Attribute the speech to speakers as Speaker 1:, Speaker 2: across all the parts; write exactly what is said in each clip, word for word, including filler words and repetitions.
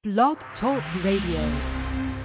Speaker 1: Blog Talk Radio.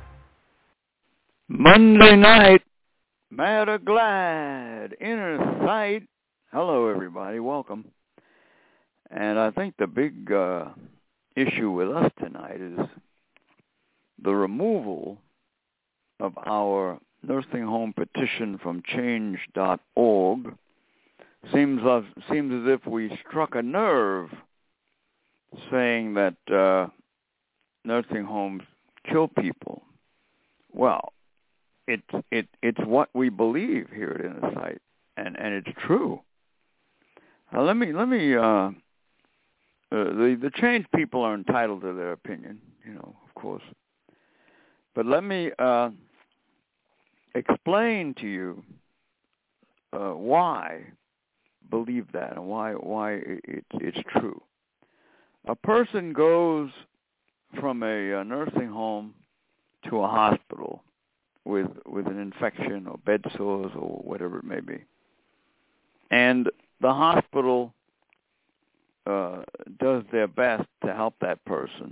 Speaker 2: Monday night, mad or glad, inner sight. Hello, everybody. Welcome. And I think the big uh, issue with us tonight is the removal of our nursing home petition from change dot org. Seems, uh, seems as if we struck a nerve saying that uh, nursing homes kill people. Well, it, it, it's what we believe here at Inner Sight, and, and it's true. Now, let me, let me, uh, uh, the, the change people are entitled to their opinion, you know, of course. But let me uh, explain to you uh, why believe that and why why it, it's true. A person goes from a, a nursing home to a hospital with with an infection or bed sores or whatever it may be, and the hospital uh, does their best to help that person,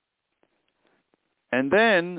Speaker 2: and then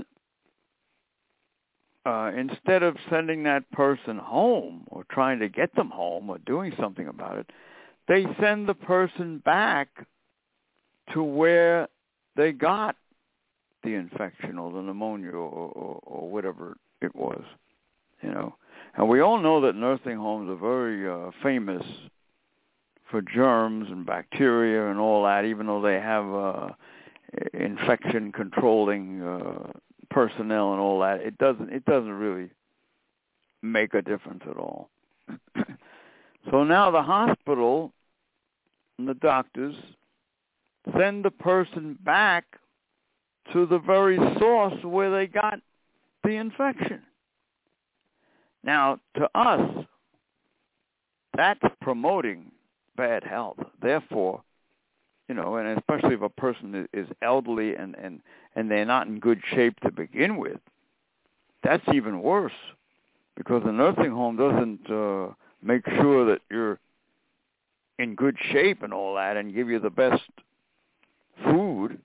Speaker 2: Uh, instead of sending that person home or trying to get them home or doing something about it, they send the person back to where they got the infection or the pneumonia or, or, or whatever it was, you know. And we all know that nursing homes are very uh, famous for germs and bacteria and all that, even though they have uh, infection-controlling uh personnel and all that. It doesn't it doesn't really make a difference at all. So now the hospital and the doctors send the person back to the very source where they got the infection. Now, to us, that's promoting bad health. Therefore, you know, and especially if a person is elderly and, and, and they're not in good shape to begin with, that's even worse, because the nursing home doesn't uh, make sure that you're in good shape and all that and give you the best food.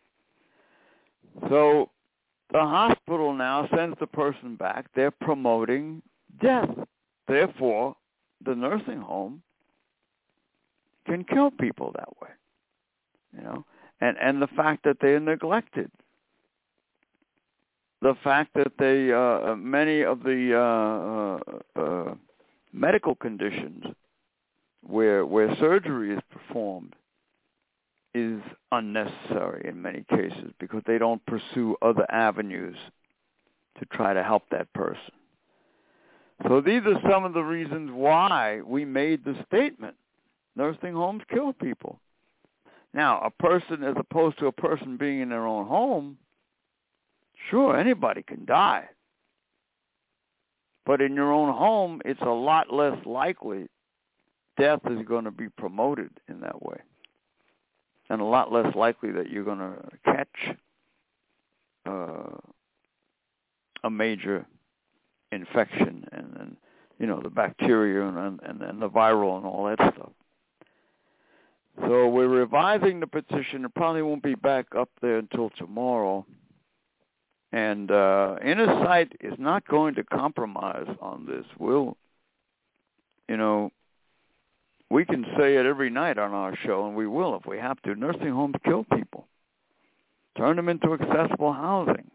Speaker 2: So the hospital now sends the person back. They're promoting death. Therefore, the nursing home can kill people that way. You know, and, and the fact that they're neglected, the fact that they uh, many of the uh, uh, uh, medical conditions where where surgery is performed is unnecessary in many cases because they don't pursue other avenues to try to help that person. So these are some of the reasons why we made the statement: nursing homes kill people. Now, a person, as opposed to a person being in their own home, sure, anybody can die. But in your own home, it's a lot less likely death is going to be promoted in that way. And a lot less likely that you're going to catch uh, a major infection and, and, you know, the bacteria and, and, and the viral and all that stuff. So we're revising the petition. It probably won't be back up there until tomorrow. And uh, Inner Sight is not going to compromise on this. We'll, you know, we can say it every night on our show, and we will if we have to. Nursing homes kill people. Turn them into accessible housing.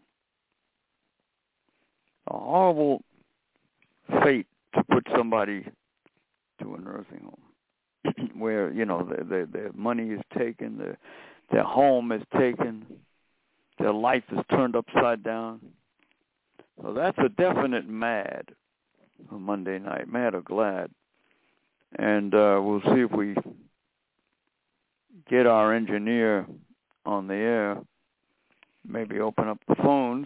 Speaker 2: A horrible fate to put somebody to a nursing home, where, you know, their, their, their money is taken, their, their home is taken, their life is turned upside down. So that's a definite mad on Monday night, mad or glad. And uh, we'll see if we get our engineer on the air, maybe open up the phones.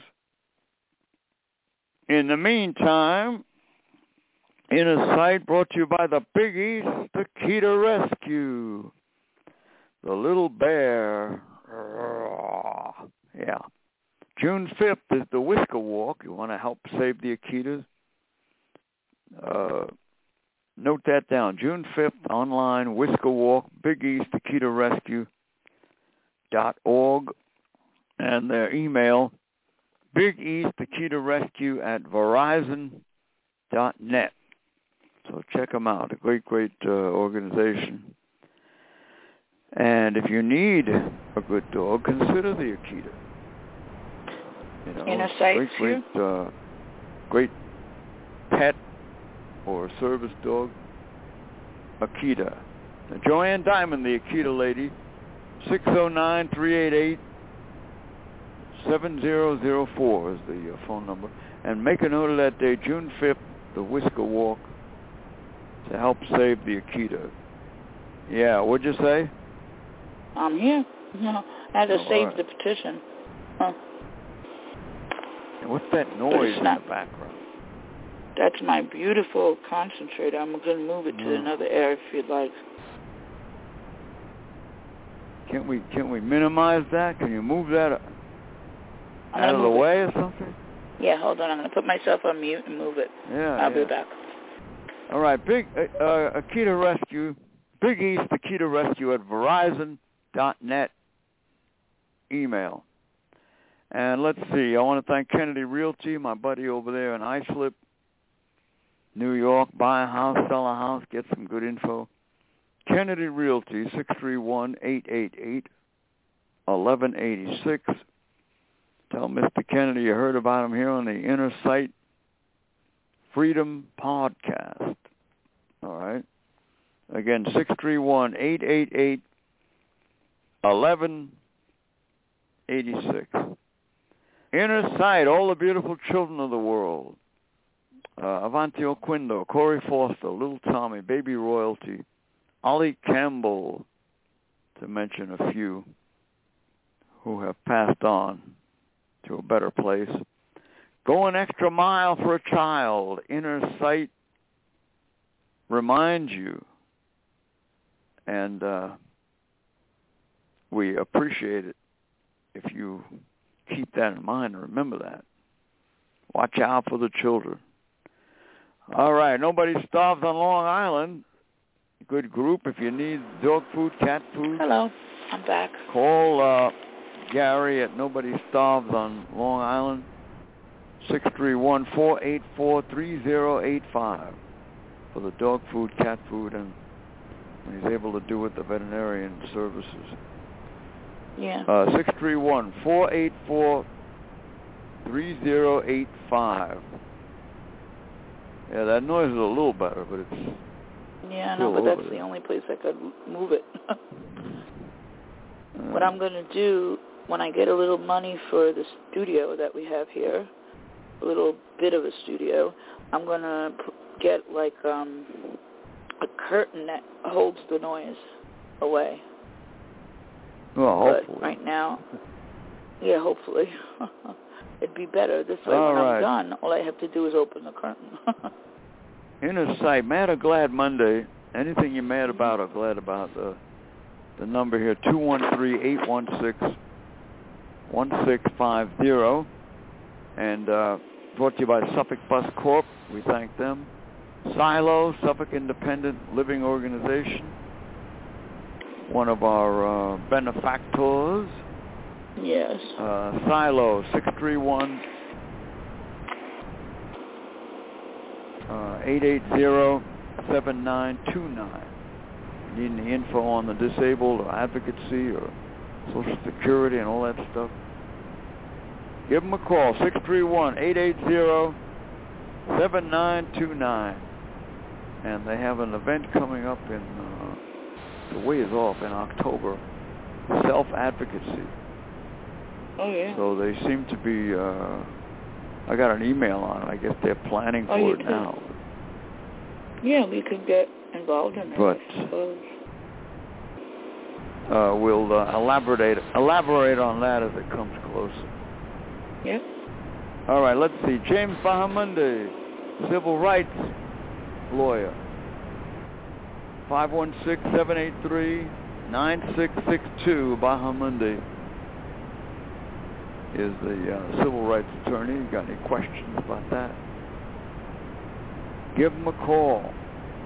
Speaker 2: In the meantime, Inner Sight brought to you by the Big East, the Tequila Rescue. The Little Bear. Yeah. June fifth is the Whisker Walk. You want to help save the Akitas? Uh, note that down. June fifth, online, Whisker Walk, Big East, Tequila Rescue dot org. And their email, Big East Akita Rescue at Verizon dot net. So check them out. A great, great uh, organization. And if you need a good dog, consider the Akita. You know,
Speaker 3: Inner Sight,
Speaker 2: great, great, uh, great pet or service dog, Akita. Now, Joanne Diamond, the Akita lady, six oh nine, three eight eight, seven zero zero four is the uh, phone number. And make a note of that day, June fifth, the Whisker Walk to help save the Akita. Yeah, what'd you say?
Speaker 3: I'm here. No, I had to
Speaker 2: oh,
Speaker 3: save
Speaker 2: right.
Speaker 3: the petition. Huh.
Speaker 2: And what's that noise in the background?
Speaker 3: That's my beautiful concentrator. I'm going to move it to
Speaker 2: oh.
Speaker 3: another area if you'd like.
Speaker 2: Can't we can't we minimize that? Can you move that out of the
Speaker 3: it.
Speaker 2: way or something?
Speaker 3: Yeah, hold on. I'm going to put myself on mute and move it.
Speaker 2: Yeah,
Speaker 3: I'll
Speaker 2: yeah.
Speaker 3: be back.
Speaker 2: All right, Big uh, uh, Akita Rescue, Big East Akita Rescue at Verizon dot net email. And let's see, I want to thank Kennedy Realty, my buddy over there in Islip, New York. Buy a house, sell a house, get some good info. Kennedy Realty, six three one, eight eight eight, one one eight six. Tell Mister Kennedy you heard about him here on the Inner Sight Freedom Podcast. All right. Again, six three one, eight eight eight, one one eight six. Inner Sight, all the beautiful children of the world. Uh, Avanti Oquindo, Corey Foster, Little Tommy, Baby Royalty, Ollie Campbell, to mention a few who have passed on to a better place. Go an extra mile for a child. Inner Sight reminds you, and uh, we appreciate it if you keep that in mind and remember that. Watch out for the children. All right, Nobody Starves on Long Island. Good group. If you need dog food, cat food.
Speaker 3: Hello, I'm back.
Speaker 2: Call uh, Gary at Nobody Starves on Long Island, six three one, four eight four, three zero eight five for the dog food, cat food, and when he's able to do it, the veterinarian services.
Speaker 3: Yeah.
Speaker 2: Uh, six three one, four eight four, three zero eight five. Yeah, that noise is a little better, but it's
Speaker 3: Yeah, no, but that's the only place I could move it. uh, what I'm going to do when I get a little money for the studio that we have here, a little bit of a studio, I'm going to get like um, a curtain that holds the noise away.
Speaker 2: Well, hopefully.
Speaker 3: But right now, yeah, hopefully. It'd be better. This way,
Speaker 2: all
Speaker 3: when
Speaker 2: right.
Speaker 3: I'm done, all I have to do is open the curtain.
Speaker 2: Inner Sight, Mad or Glad Monday. Anything you're mad about or glad about, uh, the number here, two one three, eight one six, one six five zero. And uh, brought to you by Suffolk Bus Corp. We thank them. Silo, Suffolk Independent Living Organization, one of our uh, benefactors.
Speaker 3: Yes.
Speaker 2: Uh, Silo, six three one, eight eight zero, seven nine two nine. Need any info on the disabled or advocacy or Social Security and all that stuff? Give them a call, six three one, eight eight zero, seven nine two nine. And they have an event coming up in, uh, the ways off, in October, self-advocacy.
Speaker 3: Oh, yeah.
Speaker 2: So they seem to be, uh, I got an email on it. I guess they're planning
Speaker 3: oh,
Speaker 2: for it
Speaker 3: could.
Speaker 2: now.
Speaker 3: Yeah, we could get involved in it,
Speaker 2: But
Speaker 3: I suppose.
Speaker 2: Uh, we'll uh, elaborate elaborate on that as it comes closer.
Speaker 3: Yep.
Speaker 2: All right, let's see. James Bahamundi, civil rights lawyer. five one six, seven eight three, nine six six two. Bahamundi is the uh, civil rights attorney. You got any questions about that? Give him a call.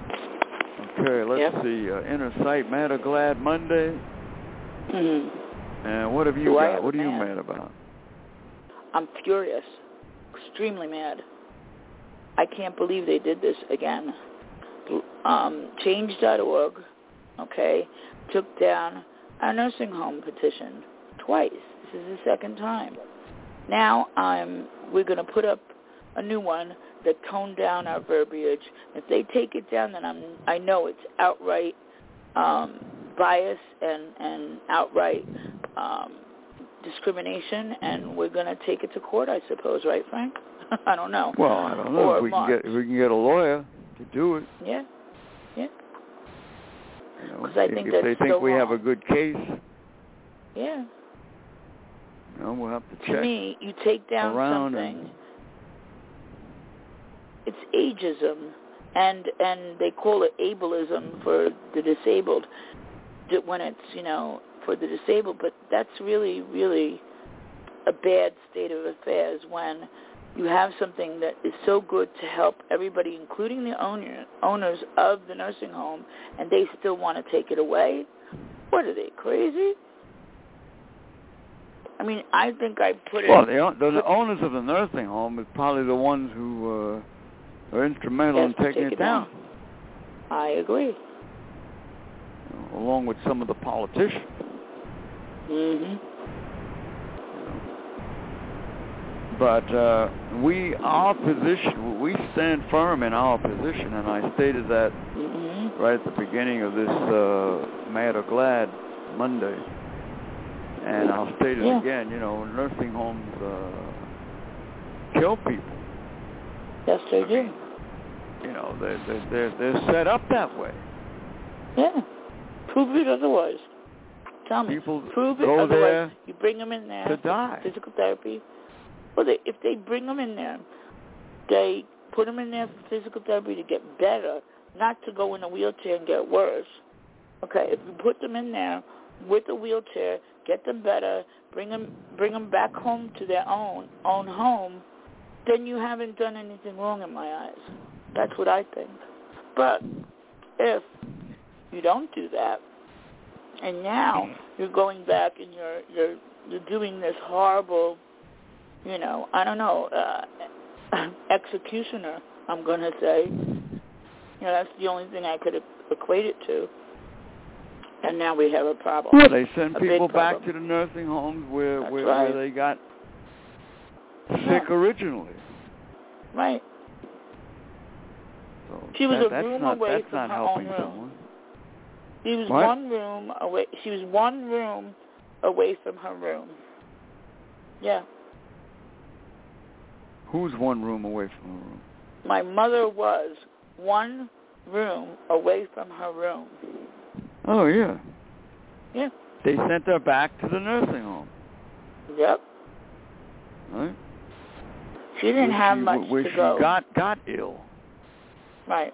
Speaker 2: Okay, let's
Speaker 3: yep.
Speaker 2: see. Uh, Inner Sight, Mad or Glad Monday.
Speaker 3: Mm-hmm.
Speaker 2: And what have you
Speaker 3: Do
Speaker 2: got? What are you mad about?
Speaker 3: I'm furious. Extremely mad. I can't believe they did this again. Um, change dot org, okay, took down our nursing home petition twice. This is the second time. Now I'm, we're going to put up a new one that toned down our verbiage. If they take it down, then I'm, I know it's outright um, bias and, and outright um, discrimination, and we're going to take it to court, I suppose, right, Frank? I don't know.
Speaker 2: Well, I don't know.
Speaker 3: Or
Speaker 2: if we can get if we can get a lawyer to do it.
Speaker 3: Yeah, yeah.
Speaker 2: You know,
Speaker 3: I think
Speaker 2: if
Speaker 3: that's
Speaker 2: they think
Speaker 3: so
Speaker 2: we
Speaker 3: wrong.
Speaker 2: have a good case,
Speaker 3: yeah.
Speaker 2: You know, we'll have to check.
Speaker 3: To me, you take down something.
Speaker 2: And...
Speaker 3: It's ageism, and and they call it ableism for the disabled when it's, you know, for the disabled. But that's really, really a bad state of affairs when you have something that is so good to help everybody, including the owner, owners of the nursing home, and they still want to take it away. What are they, crazy? I mean, I think I put it...
Speaker 2: Well, the, the owners of the nursing home is probably the ones who uh, are instrumental in taking
Speaker 3: take
Speaker 2: it down.
Speaker 3: down. I agree.
Speaker 2: You know, along with some of the politicians.
Speaker 3: Mm-hmm.
Speaker 2: But uh, we, our position, we stand firm in our position, and I stated that
Speaker 3: mm-hmm.
Speaker 2: right at the beginning of this uh, Mad or Glad Monday. And I'll state it
Speaker 3: yeah.
Speaker 2: again, you know, nursing homes uh, kill people.
Speaker 3: Yes, they
Speaker 2: I
Speaker 3: do.
Speaker 2: Mean, you know, they're, they're, they're, they're set up that way.
Speaker 3: Yeah. Prove it otherwise. Tell me.
Speaker 2: People
Speaker 3: Prove it
Speaker 2: go
Speaker 3: otherwise.
Speaker 2: there
Speaker 3: You bring them in there
Speaker 2: to die.
Speaker 3: Physical therapy. Well, they, if they bring them in there, they put them in there for physical therapy to get better, not to go in a wheelchair and get worse. Okay, if you put them in there with a wheelchair, get them better, bring them, bring them back home to their own own home, then you haven't done anything wrong in my eyes. That's what I think. But if you don't do that, and now you're going back and you're you're you're doing this horrible, you know, I don't know, uh, executioner, I'm going to say. You know, that's the only thing I could equate it to. And now we have a problem.
Speaker 2: Well, they send
Speaker 3: a
Speaker 2: people back
Speaker 3: problem.
Speaker 2: to the nursing homes where where,
Speaker 3: right.
Speaker 2: where they got sick
Speaker 3: yeah.
Speaker 2: originally.
Speaker 3: Right.
Speaker 2: So
Speaker 3: she was
Speaker 2: that,
Speaker 3: a
Speaker 2: that's
Speaker 3: room
Speaker 2: not,
Speaker 3: away
Speaker 2: that's
Speaker 3: from
Speaker 2: not
Speaker 3: her
Speaker 2: helping
Speaker 3: own room.
Speaker 2: someone.
Speaker 3: She was
Speaker 2: What?
Speaker 3: one room away. She was one room away from her room. Yeah.
Speaker 2: Who's one room away from her room?
Speaker 3: My mother was one room away from her room.
Speaker 2: Oh, yeah.
Speaker 3: Yeah.
Speaker 2: They sent her back to the nursing home.
Speaker 3: Yep.
Speaker 2: Right?
Speaker 3: She didn't
Speaker 2: where
Speaker 3: have
Speaker 2: she,
Speaker 3: much
Speaker 2: where
Speaker 3: to
Speaker 2: she
Speaker 3: go.
Speaker 2: got, got ill.
Speaker 3: Right.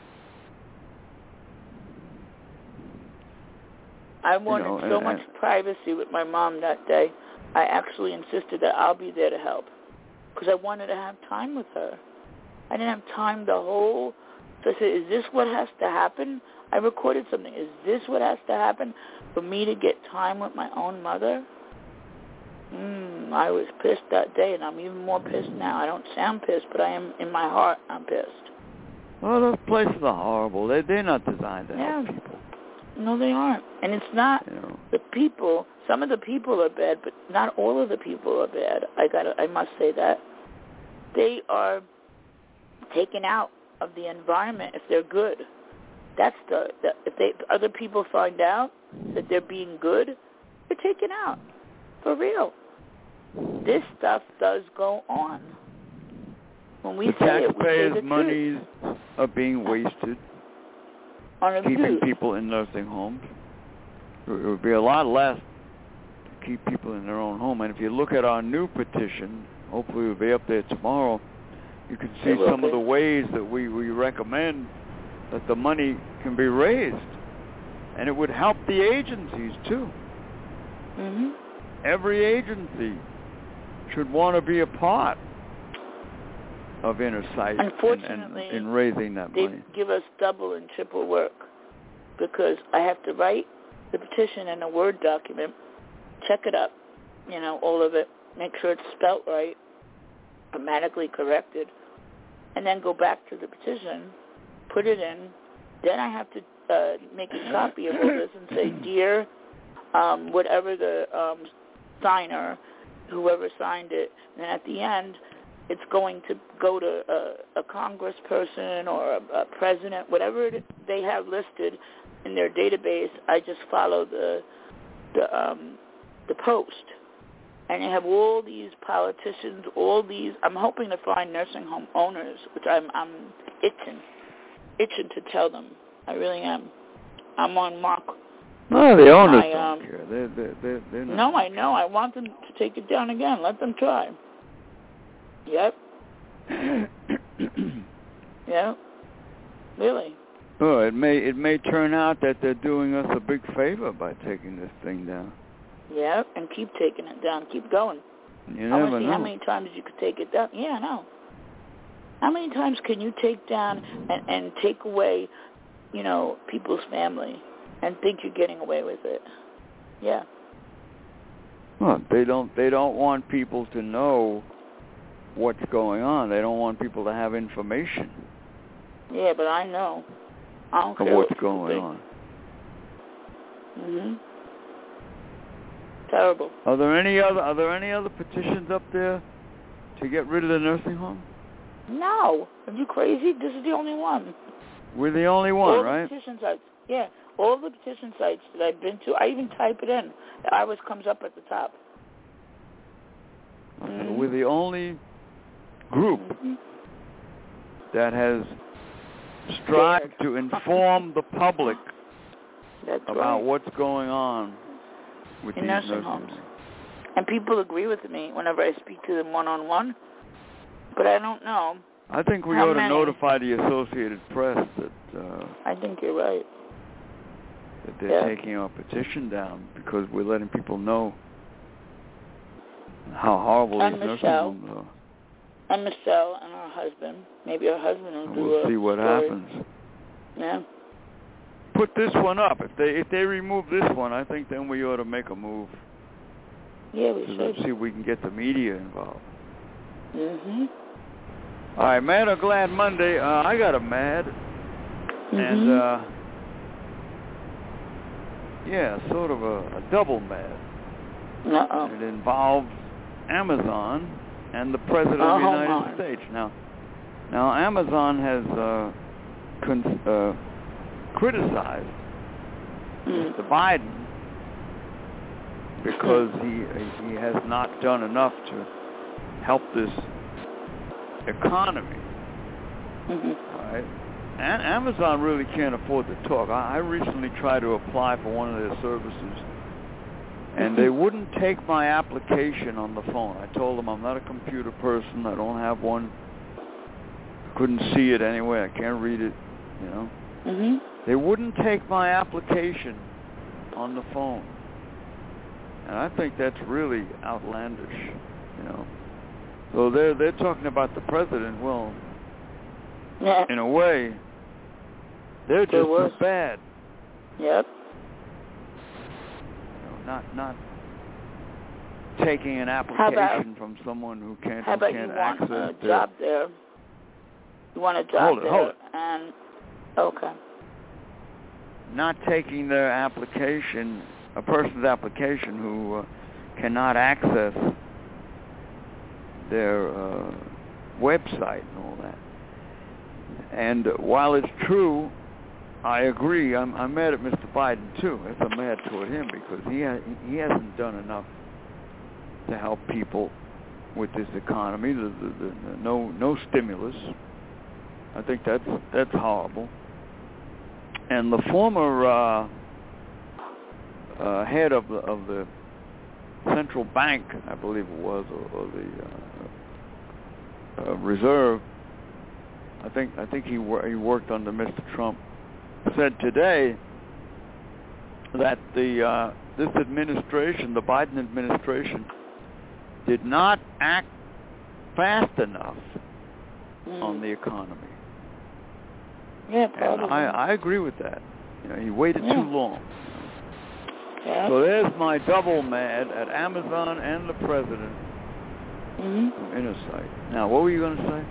Speaker 3: I wanted
Speaker 2: you know,
Speaker 3: so
Speaker 2: and,
Speaker 3: much
Speaker 2: and,
Speaker 3: privacy with my mom that day. I actually insisted that I'll be there to help because I wanted to have time with her. I didn't have time the whole... So I said, is this what has to happen? I recorded something. Is this what has to happen for me to get time with my own mother? Mm, I was pissed that day, and I'm even more pissed now. I don't sound pissed, but I am in my heart. I'm pissed.
Speaker 2: Well, those places are horrible. They they're not designed to
Speaker 3: yeah.
Speaker 2: help people.
Speaker 3: No, they aren't. And it's not
Speaker 2: you know.
Speaker 3: the people. Some of the people are bad, but not all of the people are bad. I got. I must say that they are taken out of the environment if they're good. That's the, the if they other people find out that they're being good, they're taken out for real. This stuff does go on. When we
Speaker 2: the
Speaker 3: say it, we say
Speaker 2: taxpayers'
Speaker 3: the
Speaker 2: monies
Speaker 3: truth.
Speaker 2: are being wasted
Speaker 3: on
Speaker 2: keeping
Speaker 3: abuse.
Speaker 2: people in nursing homes. It would be a lot less to keep people in their own home. And if you look at our new petition, hopefully we'll be up there tomorrow, you can see some
Speaker 3: be.
Speaker 2: of the ways that we, we recommend that the money can be raised. And it would help the agencies, too.
Speaker 3: Mm-hmm.
Speaker 2: Every agency should want to be a part of Inner Sight
Speaker 3: Unfortunately,
Speaker 2: and, and, and raising that
Speaker 3: they
Speaker 2: money.
Speaker 3: give us double and triple work because I have to write the petition in a Word document, check it up, you know, all of it, make sure it's spelt right, grammatically corrected, and then go back to the petition, put it in. Then I have to uh, make a copy of all this and say, dear, um, whatever the um, signer, whoever signed it, and then at the end, it's going to go to a, a congressperson or a, a president, whatever it, they have listed in their database. I just follow the the um, the post, and you have all these politicians, all these. I'm hoping to find nursing home owners, which I'm I'm itching, itching to tell them. I really am. I'm on Mark.
Speaker 2: No, the owners
Speaker 3: my,
Speaker 2: don't
Speaker 3: um,
Speaker 2: care. They're, they're, they're, they're not.
Speaker 3: No, I know. I want them to take it down again. Let them try. Yep. Yep. Really.
Speaker 2: Oh, it may it may turn out that they're doing us a big favor by taking this thing down.
Speaker 3: Yep, and keep taking it down. Keep going.
Speaker 2: You
Speaker 3: I
Speaker 2: never
Speaker 3: want to see
Speaker 2: know.
Speaker 3: how many times you could take it down. Yeah, I know. How many times can you take down and, and take away, you know, people's family and think you're getting away with it? Yeah.
Speaker 2: Well, they don't they don't want people to know what's going on. They don't want people to have information.
Speaker 3: Yeah, but I know. I don't
Speaker 2: of
Speaker 3: care
Speaker 2: what's
Speaker 3: what
Speaker 2: going
Speaker 3: think.
Speaker 2: on.
Speaker 3: Mhm. Terrible.
Speaker 2: Are there any other Are there any other petitions up there to get rid of the nursing home?
Speaker 3: No. Are you crazy? This is the only one.
Speaker 2: We're the only one,
Speaker 3: all
Speaker 2: right?
Speaker 3: The petition sites. Yeah. All the petition sites that I've been to, I even type it in. It always comes up at the top.
Speaker 2: Okay.
Speaker 3: Mm-hmm.
Speaker 2: We're the only group
Speaker 3: mm-hmm.
Speaker 2: that has strived
Speaker 3: yeah.
Speaker 2: to inform the public
Speaker 3: That's
Speaker 2: about
Speaker 3: right.
Speaker 2: what's going on with
Speaker 3: in
Speaker 2: these
Speaker 3: nursing
Speaker 2: nursing
Speaker 3: homes.
Speaker 2: homes.
Speaker 3: And people agree with me whenever I speak to them one-on-one, but I don't know.
Speaker 2: I think we
Speaker 3: How
Speaker 2: ought to
Speaker 3: many?
Speaker 2: notify the Associated Press that uh,
Speaker 3: I think you're right.
Speaker 2: that they're
Speaker 3: Yeah.
Speaker 2: taking our petition down because we're letting people know how horrible
Speaker 3: And
Speaker 2: these nursing
Speaker 3: Michelle.
Speaker 2: homes are.
Speaker 3: And Michelle and her husband. Maybe her husband will
Speaker 2: And
Speaker 3: do
Speaker 2: we'll
Speaker 3: a
Speaker 2: see what
Speaker 3: story.
Speaker 2: happens.
Speaker 3: Yeah.
Speaker 2: Put this one up. If they if they remove this one, I think then we ought to make a move
Speaker 3: Yeah, we
Speaker 2: to
Speaker 3: should.
Speaker 2: see if we can get the media involved.
Speaker 3: Mhm.
Speaker 2: All right, Mad or Glad Monday. Uh, I got a mad,
Speaker 3: Mhm.
Speaker 2: and uh, yeah, sort of a, a double mad.
Speaker 3: Uh-oh.
Speaker 2: It involves Amazon and the President
Speaker 3: Oh,
Speaker 2: of the United
Speaker 3: my.
Speaker 2: States. Now, now Amazon has uh, con- uh, criticized
Speaker 3: Mm.
Speaker 2: Mister Biden because he he has not done enough to help this economy.
Speaker 3: Mhm.
Speaker 2: All right, and Amazon really can't afford to talk. I, I recently tried to apply for one of their services, and they wouldn't take my application on the phone. I told them I'm not a computer person. I don't have one. I couldn't see it anyway. I can't read it. You know.
Speaker 3: Mhm.
Speaker 2: They wouldn't take my application on the phone. And I think that's really outlandish, you know. So they're they're talking about the president. Well,
Speaker 3: Yeah.
Speaker 2: in a way, they're just
Speaker 3: worse.
Speaker 2: as bad.
Speaker 3: Yep.
Speaker 2: You know, not not taking an
Speaker 3: How about-
Speaker 2: application from someone who can't
Speaker 3: How
Speaker 2: who
Speaker 3: about you
Speaker 2: can't
Speaker 3: want
Speaker 2: access
Speaker 3: a
Speaker 2: their,
Speaker 3: job there? You want a job
Speaker 2: Hold it,
Speaker 3: there?
Speaker 2: hold it.
Speaker 3: And okay.
Speaker 2: not taking their application, a person's application who uh, cannot access their uh, website and all that. And while it's true, I agree. I'm, I'm mad at Mister Biden too. I'm mad toward him because he ha- he hasn't done enough to help people with this economy. The, the, the, the, no no stimulus. I think that's that's horrible. And the former uh, uh, head of the of the central bank, I believe it was, or, or the uh, uh, Reserve, I think I think he wor- he worked under Mister Trump, said today that the uh, this administration, the Biden administration, did not act fast enough
Speaker 3: Mm.
Speaker 2: on the economy.
Speaker 3: Yeah, probably.
Speaker 2: And I, I agree with that. You know, he waited
Speaker 3: Yeah.
Speaker 2: too long.
Speaker 3: Yeah.
Speaker 2: So there's my double mad at Amazon and the president
Speaker 3: Mhm.
Speaker 2: of Insight. Now, what were you going to say?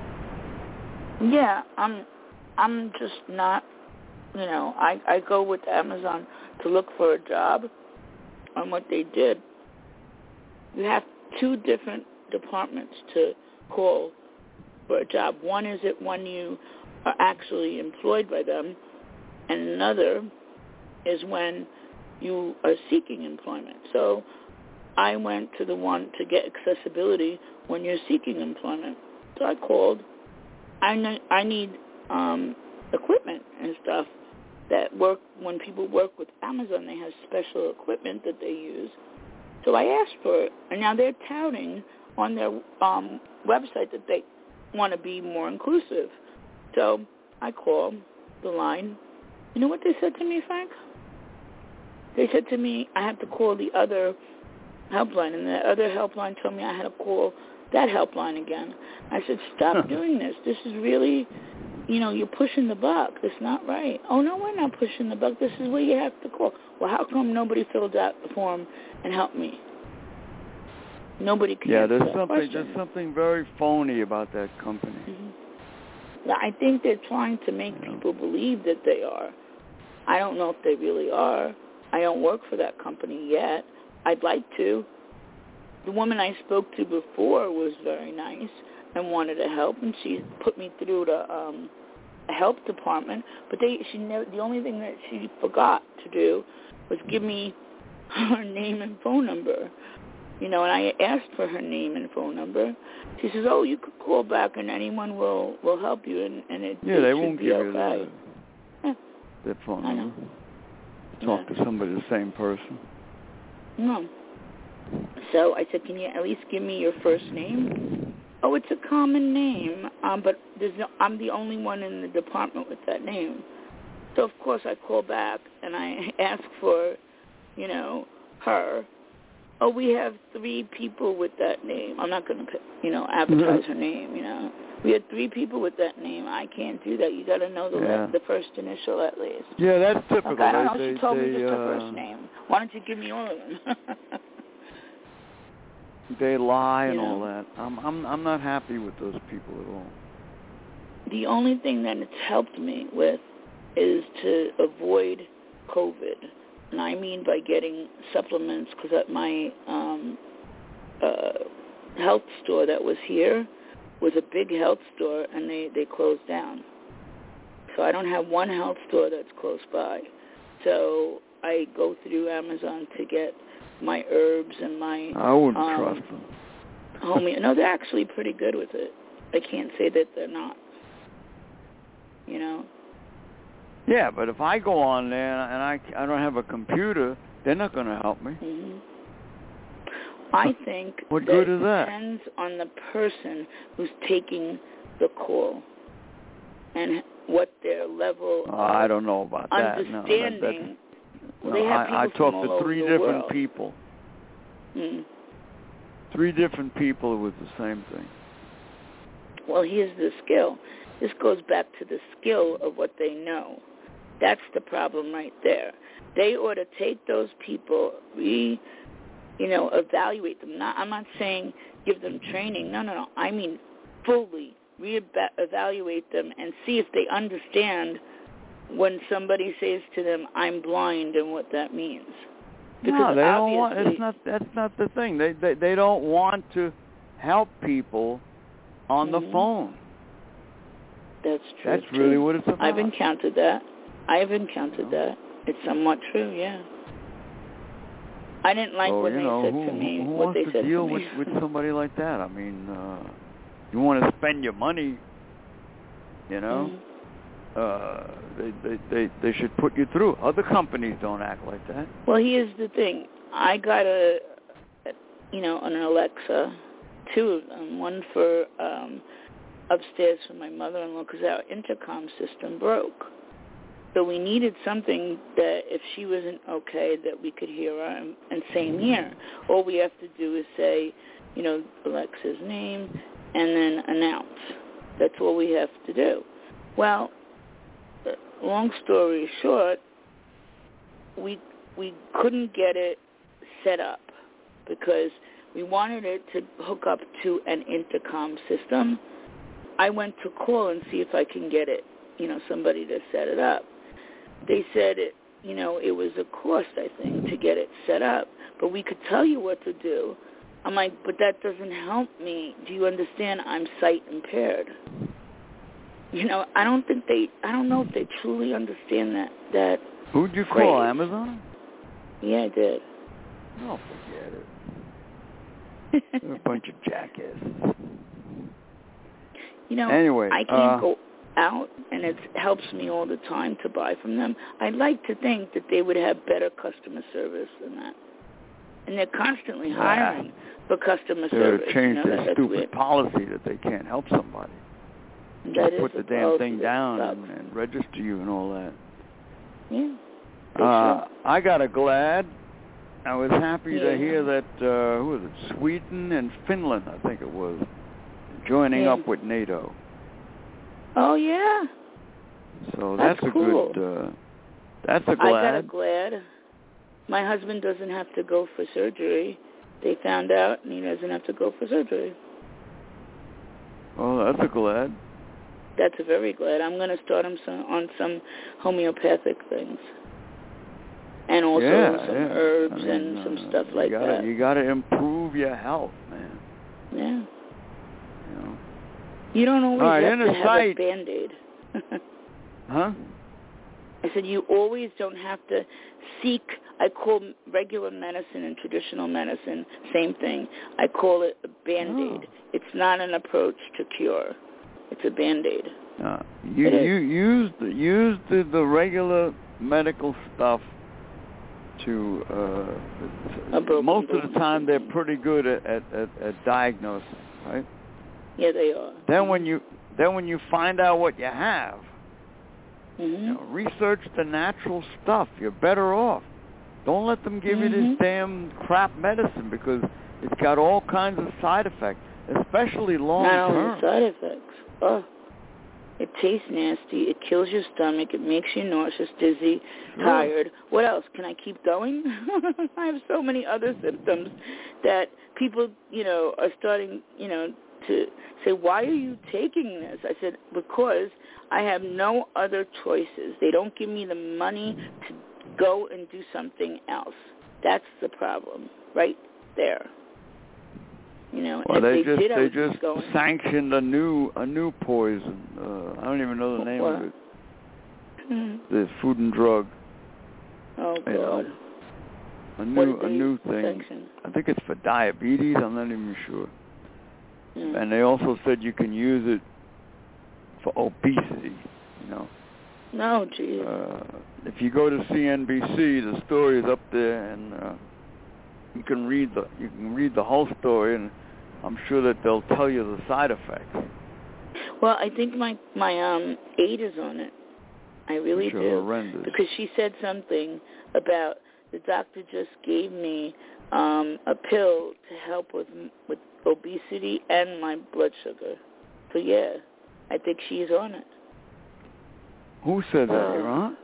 Speaker 3: Yeah, I'm. I'm just not. You know, I I go with Amazon to look for a job, and what they did, you have two different departments to call for a job. One is it when you are actually employed by them, and another is when you are seeking employment. So I went to the one to get accessibility when you're seeking employment. So I called. I ne- I need um, equipment and stuff that work when people work with Amazon. They have special equipment that they use. So I asked for it, and now they're touting on their um, website that they want to be more inclusive. So I called the line. You know what they said to me, Frank? They said to me I have to call the other helpline, and the other helpline told me I had to call that helpline again. I said, stop doing this. This is really, you know, you're pushing the buck. It's not right. Oh, no, we're not pushing the buck. This is where you have to call. Well, how come nobody filled out the form and helped me? Nobody can
Speaker 2: Yeah,
Speaker 3: answer
Speaker 2: there's
Speaker 3: that
Speaker 2: something
Speaker 3: question.
Speaker 2: there's something very phony about that company.
Speaker 3: Mm-hmm. I think they're trying to make
Speaker 2: yeah.
Speaker 3: people believe that they are. I don't know if they really are. I don't work for that company yet. I'd like to. The woman I spoke to before was very nice and wanted to help, and she put me through the um, help department. But they, she never. The only thing that she forgot to do was give me her name and phone number. You know, and I asked for her name and phone number. She says, "Oh, you could call back, and anyone will, will help you." And, and it,
Speaker 2: yeah,
Speaker 3: it
Speaker 2: they
Speaker 3: should
Speaker 2: won't
Speaker 3: be
Speaker 2: give
Speaker 3: okay.
Speaker 2: you the,
Speaker 3: Yeah.
Speaker 2: their phone
Speaker 3: I
Speaker 2: number.
Speaker 3: know.
Speaker 2: Talk
Speaker 3: Yeah.
Speaker 2: to somebody, the same person.
Speaker 3: No. So I said, can you at least give me your first name? Oh, it's a common name, um, but there's no, I'm the only one in the department with that name. So, of course, I call back and I ask for, you know, her. Oh, we have three people with that name. I'm not going to, you know, advertise her name, you know. We had three people with that name. I can't do that. You got to know the
Speaker 2: yeah.
Speaker 3: the first initial at least.
Speaker 2: Yeah, that's typical.
Speaker 3: Okay, I don't know.
Speaker 2: They,
Speaker 3: She told
Speaker 2: they,
Speaker 3: me just
Speaker 2: uh,
Speaker 3: her first name. Why don't you give me all of them?
Speaker 2: They lie and
Speaker 3: You know?
Speaker 2: all that. I'm I'm I'm not happy with those people at all.
Speaker 3: The only thing that it's helped me with is to avoid COVID, and I mean by getting supplements, because at my um, uh, health store that was here was a big health store, and they, they closed down. So I don't have one health store that's close by. So I go through Amazon to get my herbs and my
Speaker 2: I wouldn't
Speaker 3: um,
Speaker 2: trust them.
Speaker 3: homie. No, they're actually pretty good with it. I can't say that they're not. You know?
Speaker 2: Yeah, but if I go on there and I, I don't have a computer, they're not going to help me.
Speaker 3: Mm-hmm. I think
Speaker 2: what
Speaker 3: that
Speaker 2: good
Speaker 3: it
Speaker 2: is that?
Speaker 3: depends on the person who's taking the call and what their level
Speaker 2: Oh,
Speaker 3: of
Speaker 2: I don't know about that.
Speaker 3: understanding.
Speaker 2: No, that,
Speaker 3: well,
Speaker 2: no,
Speaker 3: they have
Speaker 2: I, I
Speaker 3: people
Speaker 2: talked
Speaker 3: from all
Speaker 2: to three
Speaker 3: over the
Speaker 2: different
Speaker 3: world.
Speaker 2: people.
Speaker 3: Mm.
Speaker 2: Three different people with the same thing.
Speaker 3: Well, here's the skill. This goes back to the skill of what they know. That's the problem right there. They ought to take those people, re, you know, evaluate them. Not, I'm not saying give them training. No, no, no. I mean fully re-evaluate them and see if they understand when somebody says to them, "I'm blind," and what that means. Because
Speaker 2: no, they don't want. It's not. That's not the thing. They they they don't want to help people on
Speaker 3: mm-hmm.
Speaker 2: the phone.
Speaker 3: That's true.
Speaker 2: That's
Speaker 3: too.
Speaker 2: really what it's about.
Speaker 3: I've encountered that. I've encountered no. that. It's somewhat true. Yeah. I didn't like
Speaker 2: so,
Speaker 3: when
Speaker 2: you
Speaker 3: they
Speaker 2: know,
Speaker 3: said
Speaker 2: who,
Speaker 3: to me
Speaker 2: who
Speaker 3: what
Speaker 2: wants
Speaker 3: they
Speaker 2: to
Speaker 3: said
Speaker 2: deal
Speaker 3: to me.
Speaker 2: with with somebody like that? I mean, uh, you want to spend your money, you know.
Speaker 3: Mm-hmm.
Speaker 2: Uh, they, they they they should put you through. Other companies don't act like that.
Speaker 3: Well, here's the thing. I got a, a you know, an Alexa, two of them. One for um, upstairs for my mother-in-law because our intercom system broke. So we needed something that if she wasn't okay, that we could hear her. And, and same here. All we have to do is say, you know, Alexa's name, and then announce. That's all we have to do. Well, long story short, we we couldn't get it set up because we wanted it to hook up to an intercom system. I went to call and see if I can get it, you know, somebody to set it up. They said, it, you know, it was a cost, I think, to get it set up, but we could tell you what to do. I'm like, but that doesn't help me. Do you understand? I'm sight impaired. You know, I don't think they, I don't know if they truly understand that. that
Speaker 2: Who'd you
Speaker 3: phrase.
Speaker 2: call, Amazon?
Speaker 3: Yeah, I did.
Speaker 2: Oh, forget it. They're a bunch of jackasses.
Speaker 3: You know,
Speaker 2: anyway,
Speaker 3: I can't
Speaker 2: uh,
Speaker 3: go out, and it helps me all the time to buy from them. I'd like to think that they would have better customer service than that. And they're constantly hiring yeah. for customer
Speaker 2: they
Speaker 3: service.
Speaker 2: They changed
Speaker 3: you know,
Speaker 2: their
Speaker 3: that's
Speaker 2: stupid
Speaker 3: weird.
Speaker 2: policy that they can't help somebody.
Speaker 3: That
Speaker 2: Just put the damn
Speaker 3: policy
Speaker 2: thing down and, and register you and all that.
Speaker 3: Yeah.
Speaker 2: Uh, I got a glad. I was happy
Speaker 3: yeah.
Speaker 2: to hear that, uh, who was it, Sweden and Finland, I think it was, joining
Speaker 3: yeah.
Speaker 2: up with NATO.
Speaker 3: Oh, yeah.
Speaker 2: So that's,
Speaker 3: that's
Speaker 2: a
Speaker 3: cool.
Speaker 2: good, uh, that's a glad.
Speaker 3: I got a glad. My husband doesn't have to go for surgery. They found out, and he doesn't have to go for surgery.
Speaker 2: Oh, that's a glad.
Speaker 3: That's a very glad. I'm going to start him some, on some homeopathic things. And also
Speaker 2: yeah,
Speaker 3: some
Speaker 2: yeah.
Speaker 3: herbs
Speaker 2: I mean,
Speaker 3: and
Speaker 2: uh,
Speaker 3: some stuff like
Speaker 2: you gotta,
Speaker 3: that.
Speaker 2: You got to improve your health, man.
Speaker 3: Yeah.
Speaker 2: You know.
Speaker 3: You don't always
Speaker 2: right,
Speaker 3: have to have
Speaker 2: sight.
Speaker 3: a Band-Aid.
Speaker 2: Huh?
Speaker 3: I said you always don't have to seek, I call regular medicine and traditional medicine, same thing. I call it a Band-Aid.
Speaker 2: Oh.
Speaker 3: It's not an approach to cure. It's a Band-Aid.
Speaker 2: Uh, you you use the, use the, the regular medical stuff to, uh, most of the time they're pretty good at, at, at, at diagnosing, right?
Speaker 3: Yeah, they are.
Speaker 2: Then
Speaker 3: mm-hmm.
Speaker 2: when you then when you find out what you have,
Speaker 3: mm-hmm.
Speaker 2: you know, research the natural stuff. You're better off. Don't let them give
Speaker 3: mm-hmm.
Speaker 2: you this damn crap medicine because it's got all kinds of side effects, especially long
Speaker 3: Not
Speaker 2: term.
Speaker 3: only side effects. Oh, it tastes nasty. It kills your stomach. It makes you nauseous, dizzy,
Speaker 2: sure.
Speaker 3: tired. What else? Can I keep going? I have so many other symptoms that people, you know, are starting, you know, to say, why are you taking this? I said, because I have no other choices. They don't give me the money to go and do something else. That's the problem right there. You know,
Speaker 2: well,
Speaker 3: if
Speaker 2: they,
Speaker 3: they
Speaker 2: just
Speaker 3: did, I
Speaker 2: they
Speaker 3: would
Speaker 2: just
Speaker 3: going.
Speaker 2: sanctioned a new a new poison. Uh, I don't even know the name
Speaker 3: what?
Speaker 2: of it.
Speaker 3: Mm-hmm.
Speaker 2: The Food and Drug.
Speaker 3: Oh God.
Speaker 2: You know, a new
Speaker 3: What did
Speaker 2: a
Speaker 3: they
Speaker 2: new thing.
Speaker 3: sanction?
Speaker 2: I think it's for diabetes. I'm not even sure.
Speaker 3: Mm.
Speaker 2: And they also said you can use it for obesity. You know.
Speaker 3: No, geez.
Speaker 2: Uh, if you go to C N B C, the story is up there, and uh, you can read the you can read the whole story, and I'm sure that they'll tell you the side effects.
Speaker 3: Well, I think my my um aide is on it. I really
Speaker 2: Which are
Speaker 3: do.
Speaker 2: horrendous.
Speaker 3: Because she said something about the doctor just gave me um a pill to help with with obesity and my blood sugar. So yeah, I think she's on it.
Speaker 2: Who said that?
Speaker 3: Uh,
Speaker 2: Your aunt?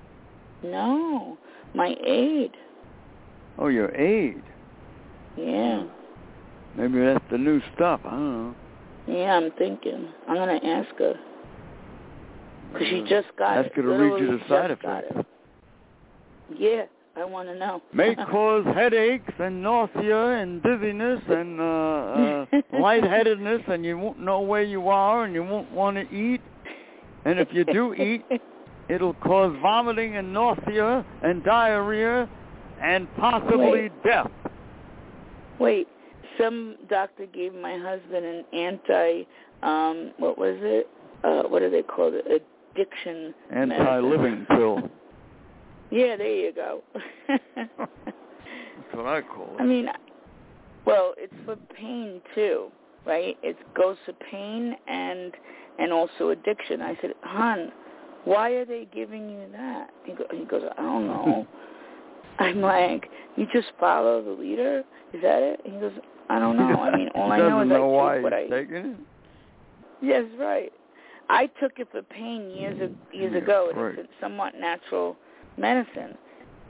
Speaker 3: No, my aide.
Speaker 2: Oh, your aide.
Speaker 3: Yeah.
Speaker 2: Maybe that's the new stuff. I don't know.
Speaker 3: Yeah, I'm thinking. I'm gonna ask her. Because she just got
Speaker 2: Ask
Speaker 3: it.
Speaker 2: her to read you the
Speaker 3: Literally
Speaker 2: side
Speaker 3: just got
Speaker 2: effects.
Speaker 3: it. Yeah, I want to know.
Speaker 2: May cause headaches and nausea and dizziness and uh, uh, lightheadedness, and you won't know where you are, and you won't want to eat. And if you do eat, it'll cause vomiting and nausea and diarrhea and possibly
Speaker 3: Wait.
Speaker 2: death.
Speaker 3: Wait, some doctor gave my husband an anti, um, what was it? Uh, what do they call it? Addiction
Speaker 2: Anti-living pill.
Speaker 3: Yeah, there you go.
Speaker 2: That's what I call it.
Speaker 3: I mean, well, it's for pain too, right? It goes for pain and and also addiction. I said, hon, why are they giving you that? He, go, he goes, I don't know. I'm like, you just follow the leader? Is that it? He goes, I don't know. I mean, all I know is
Speaker 2: know
Speaker 3: I
Speaker 2: why
Speaker 3: take what I...
Speaker 2: he's taking it?
Speaker 3: Yes, right. I took it for pain years years
Speaker 2: yeah,
Speaker 3: ago.
Speaker 2: right.
Speaker 3: It's a somewhat natural medicine.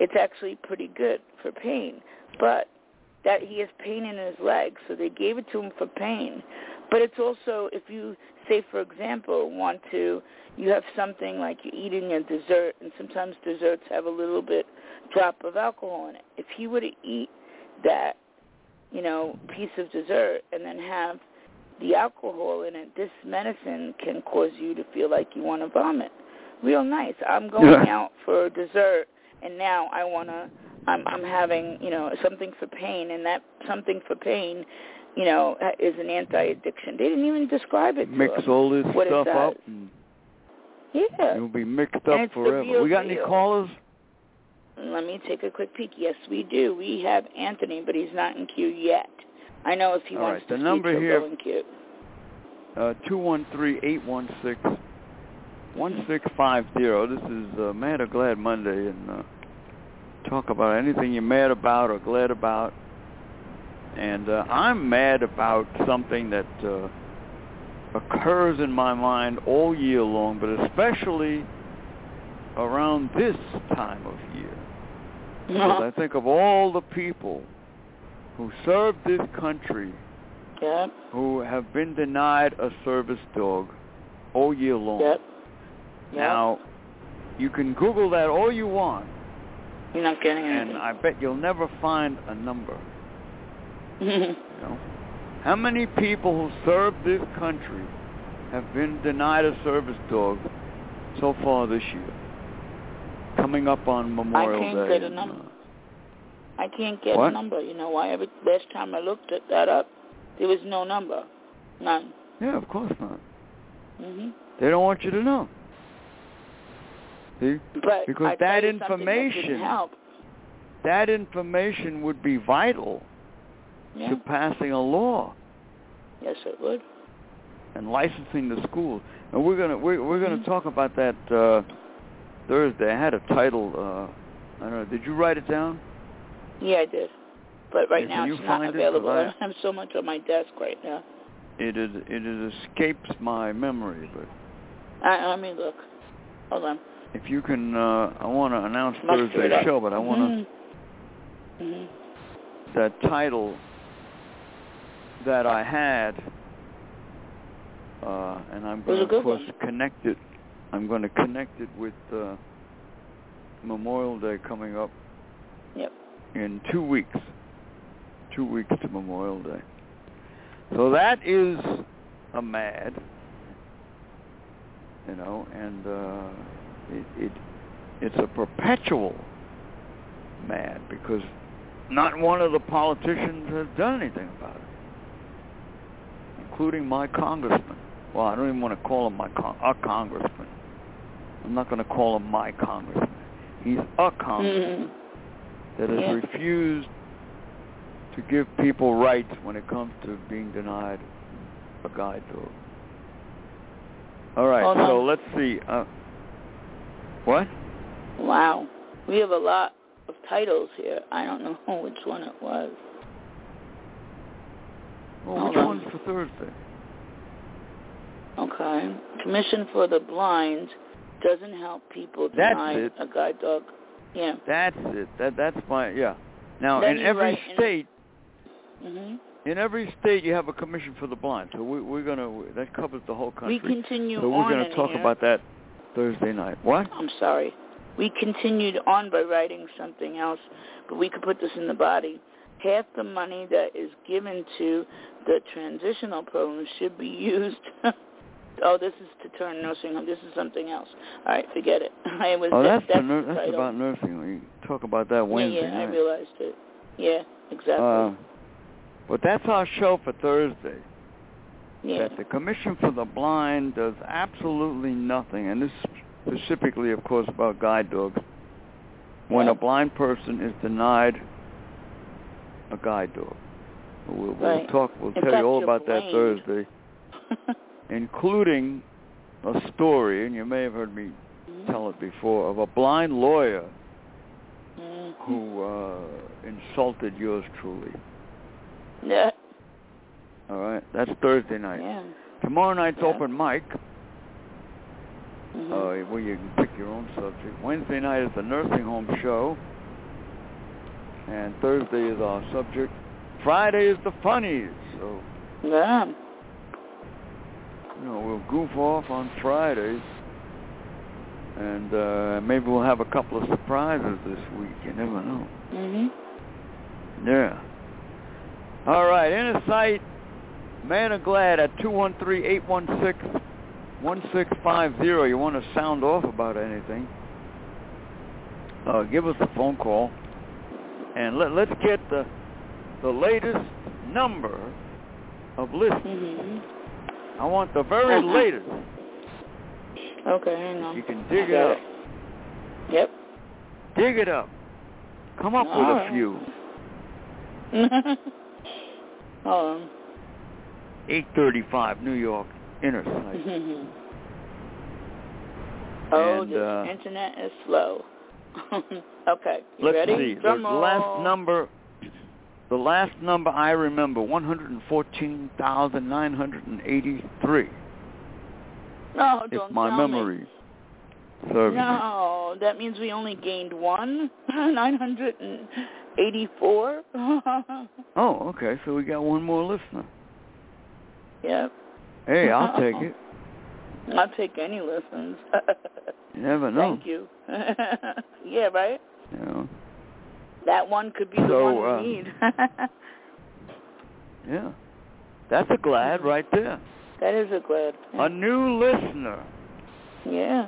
Speaker 3: it's actually pretty good for pain. But that he has pain in his legs, so they gave it to him for pain. But it's also, if you, say, for example, want to, you have something like you're eating a dessert, and sometimes desserts have a little bit drop of alcohol in it. If he were to eat that, you know, piece of dessert and then have the alcohol in it, this medicine can cause you to feel like you want to vomit. Real nice. I'm going yeah. out for dessert, and now I want to, I'm, I'm having, you know, something for pain, and that something for pain, you know, is an anti-addiction. They didn't even describe it to
Speaker 2: Mix
Speaker 3: us,
Speaker 2: all this
Speaker 3: what
Speaker 2: stuff up.
Speaker 3: And yeah.
Speaker 2: It'll be mixed up forever. We got any
Speaker 3: deal.
Speaker 2: callers?
Speaker 3: Let me take a quick peek. Yes, we do. We have Anthony, but he's not in queue yet. I know if he
Speaker 2: all
Speaker 3: wants
Speaker 2: right.
Speaker 3: to
Speaker 2: the
Speaker 3: speak,
Speaker 2: number
Speaker 3: he'll
Speaker 2: here,
Speaker 3: go in queue.
Speaker 2: Uh, two one three, eight one six, one six five zero. This is uh, Mad or Glad Monday, and uh, talk about anything you're mad about or glad about. And uh, I'm mad about something that uh, occurs in my mind all year long, but especially around this time of year. Because I think of all the people who served this country
Speaker 3: yeah.
Speaker 2: who have been denied a service dog all year long.
Speaker 3: Yep.
Speaker 2: Now, you can Google that all you want.
Speaker 3: You're not getting anything.
Speaker 2: And I bet you'll never find a number. You know? How many people who served this country have been denied a service dog so far this year? Coming up on Memorial Day.
Speaker 3: I can't
Speaker 2: Day
Speaker 3: get a number.
Speaker 2: And, uh,
Speaker 3: I can't get
Speaker 2: what?
Speaker 3: a number. You know why? Every last time I looked at that up, there was no number. None.
Speaker 2: Yeah, of course not.
Speaker 3: Mm-hmm.
Speaker 2: They don't want you to know. See?
Speaker 3: But
Speaker 2: because
Speaker 3: I
Speaker 2: that
Speaker 3: tell you
Speaker 2: information,
Speaker 3: that, help.
Speaker 2: that information would be vital
Speaker 3: yeah.
Speaker 2: to passing a law.
Speaker 3: Yes, it would.
Speaker 2: And licensing the schools. And we're gonna we're, we're
Speaker 3: mm-hmm.
Speaker 2: gonna talk about that uh, Thursday. I had a title. Uh, I don't know. Did you write it down?
Speaker 3: Yeah, I did. But right
Speaker 2: yeah,
Speaker 3: now
Speaker 2: it's
Speaker 3: not available.
Speaker 2: I,
Speaker 3: I have so much on my desk right now.
Speaker 2: It is. It is escapes my memory, but.
Speaker 3: I, let me look. Hold on.
Speaker 2: If you can, uh, I want to announce
Speaker 3: Muster
Speaker 2: Thursday's show, but I want
Speaker 3: to. Mm-hmm.
Speaker 2: That title that I had, uh, and I'm going to, of course,
Speaker 3: one.
Speaker 2: connect it. I'm going to connect it with uh, Memorial Day coming up.
Speaker 3: Yep.
Speaker 2: In two weeks. Two weeks to Memorial Day. So that is a mad, you know, and uh, it, it it's a perpetual mad because not one of the politicians has done anything about it, including my congressman. Well, I don't even want to call him my con- a congressman. I'm not going to call him my congressman. He's a congressman mm-hmm. that has
Speaker 3: yeah.
Speaker 2: refused to give people rights when it comes to being denied a guide dog. All right,
Speaker 3: Hold
Speaker 2: so
Speaker 3: on.
Speaker 2: let's see. Uh, what?
Speaker 3: Wow. We have a lot of titles here. I don't know which one it was.
Speaker 2: Well,
Speaker 3: Hold
Speaker 2: which
Speaker 3: on.
Speaker 2: one's for Thursday?
Speaker 3: Okay. Commission for the Blind doesn't help people deny
Speaker 2: That's it.
Speaker 3: a guide dog. Yeah.
Speaker 2: That's it. That That's my, yeah. Now,
Speaker 3: Then
Speaker 2: in every state,
Speaker 3: mm-hmm.
Speaker 2: in every state you have a commission for the blind. So we, we're going to, that covers the whole country.
Speaker 3: We continue
Speaker 2: so
Speaker 3: on
Speaker 2: we're going to talk
Speaker 3: here.
Speaker 2: about that Thursday night. What?
Speaker 3: I'm sorry. We continued on by writing something else, but we could put this in the body. Half the money that is given to the transitional program should be used. Oh, this is to turn nursing home. This is something else. All right, forget it. I was,
Speaker 2: oh, that's,
Speaker 3: that's,
Speaker 2: the ner-
Speaker 3: the
Speaker 2: that's about nursing. We talk about that Wednesday
Speaker 3: Yeah, yeah,
Speaker 2: night.
Speaker 3: I realized it. Yeah, exactly.
Speaker 2: Uh, but that's our show for Thursday.
Speaker 3: Yeah.
Speaker 2: That the Commission for the Blind does absolutely nothing, and this is specifically, of course, about guide dogs. When
Speaker 3: yeah.
Speaker 2: a blind person is denied a guide dog, we'll, we'll
Speaker 3: right.
Speaker 2: talk. We'll
Speaker 3: In
Speaker 2: tell
Speaker 3: fact,
Speaker 2: you all
Speaker 3: you're
Speaker 2: about
Speaker 3: blamed.
Speaker 2: that Thursday, including a story, and you may have heard me
Speaker 3: mm-hmm.
Speaker 2: tell it before, of a blind lawyer
Speaker 3: mm-hmm.
Speaker 2: who uh, insulted yours truly.
Speaker 3: Yeah.
Speaker 2: All right, that's Thursday night.
Speaker 3: Yeah.
Speaker 2: Tomorrow night's
Speaker 3: yeah.
Speaker 2: open mic,
Speaker 3: mm-hmm.
Speaker 2: uh, where you can pick your own subject. Wednesday night is the nursing home show. And Thursday is our subject. Friday is the funnies. So,
Speaker 3: yeah.
Speaker 2: You know, we'll goof off on Fridays. And uh, maybe we'll have a couple of surprises this week. You never know.
Speaker 3: Mm-hmm.
Speaker 2: Yeah. All right. Inner Sight, Man of Glad at two one three, eight one six, one six five zero. You want to sound off about anything, uh, give us a phone call. And let, let's get the the latest number of listeners.
Speaker 3: Mm-hmm.
Speaker 2: I want the very uh-huh. latest.
Speaker 3: Okay, hang on.
Speaker 2: You can dig it up.
Speaker 3: It. Yep.
Speaker 2: Dig it up. Come up
Speaker 3: All
Speaker 2: with
Speaker 3: right.
Speaker 2: a few.
Speaker 3: Hold on.
Speaker 2: eight thirty-five, New York, Inner Sight.
Speaker 3: Mm-hmm. Oh,
Speaker 2: and,
Speaker 3: the
Speaker 2: uh,
Speaker 3: internet is slow. Okay, you
Speaker 2: let's
Speaker 3: ready?
Speaker 2: see.
Speaker 3: Drum
Speaker 2: the
Speaker 3: roll.
Speaker 2: last number, the last number I remember, one hundred fourteen thousand nine hundred eighty-three.
Speaker 3: No, don't
Speaker 2: if my
Speaker 3: tell
Speaker 2: memory
Speaker 3: me.
Speaker 2: serves
Speaker 3: No, that means we only gained one, nine hundred eighty-four.
Speaker 2: Oh, okay. So we got one more listener.
Speaker 3: Yep.
Speaker 2: Hey, I'll take it.
Speaker 3: I'll take any listens.
Speaker 2: You never know.
Speaker 3: Thank you. Yeah, right?
Speaker 2: You know.
Speaker 3: That one could be the
Speaker 2: so,
Speaker 3: one we
Speaker 2: uh,
Speaker 3: need.
Speaker 2: Yeah. That's a glad right there.
Speaker 3: That is a glad. Yeah.
Speaker 2: A new listener.
Speaker 3: Yeah.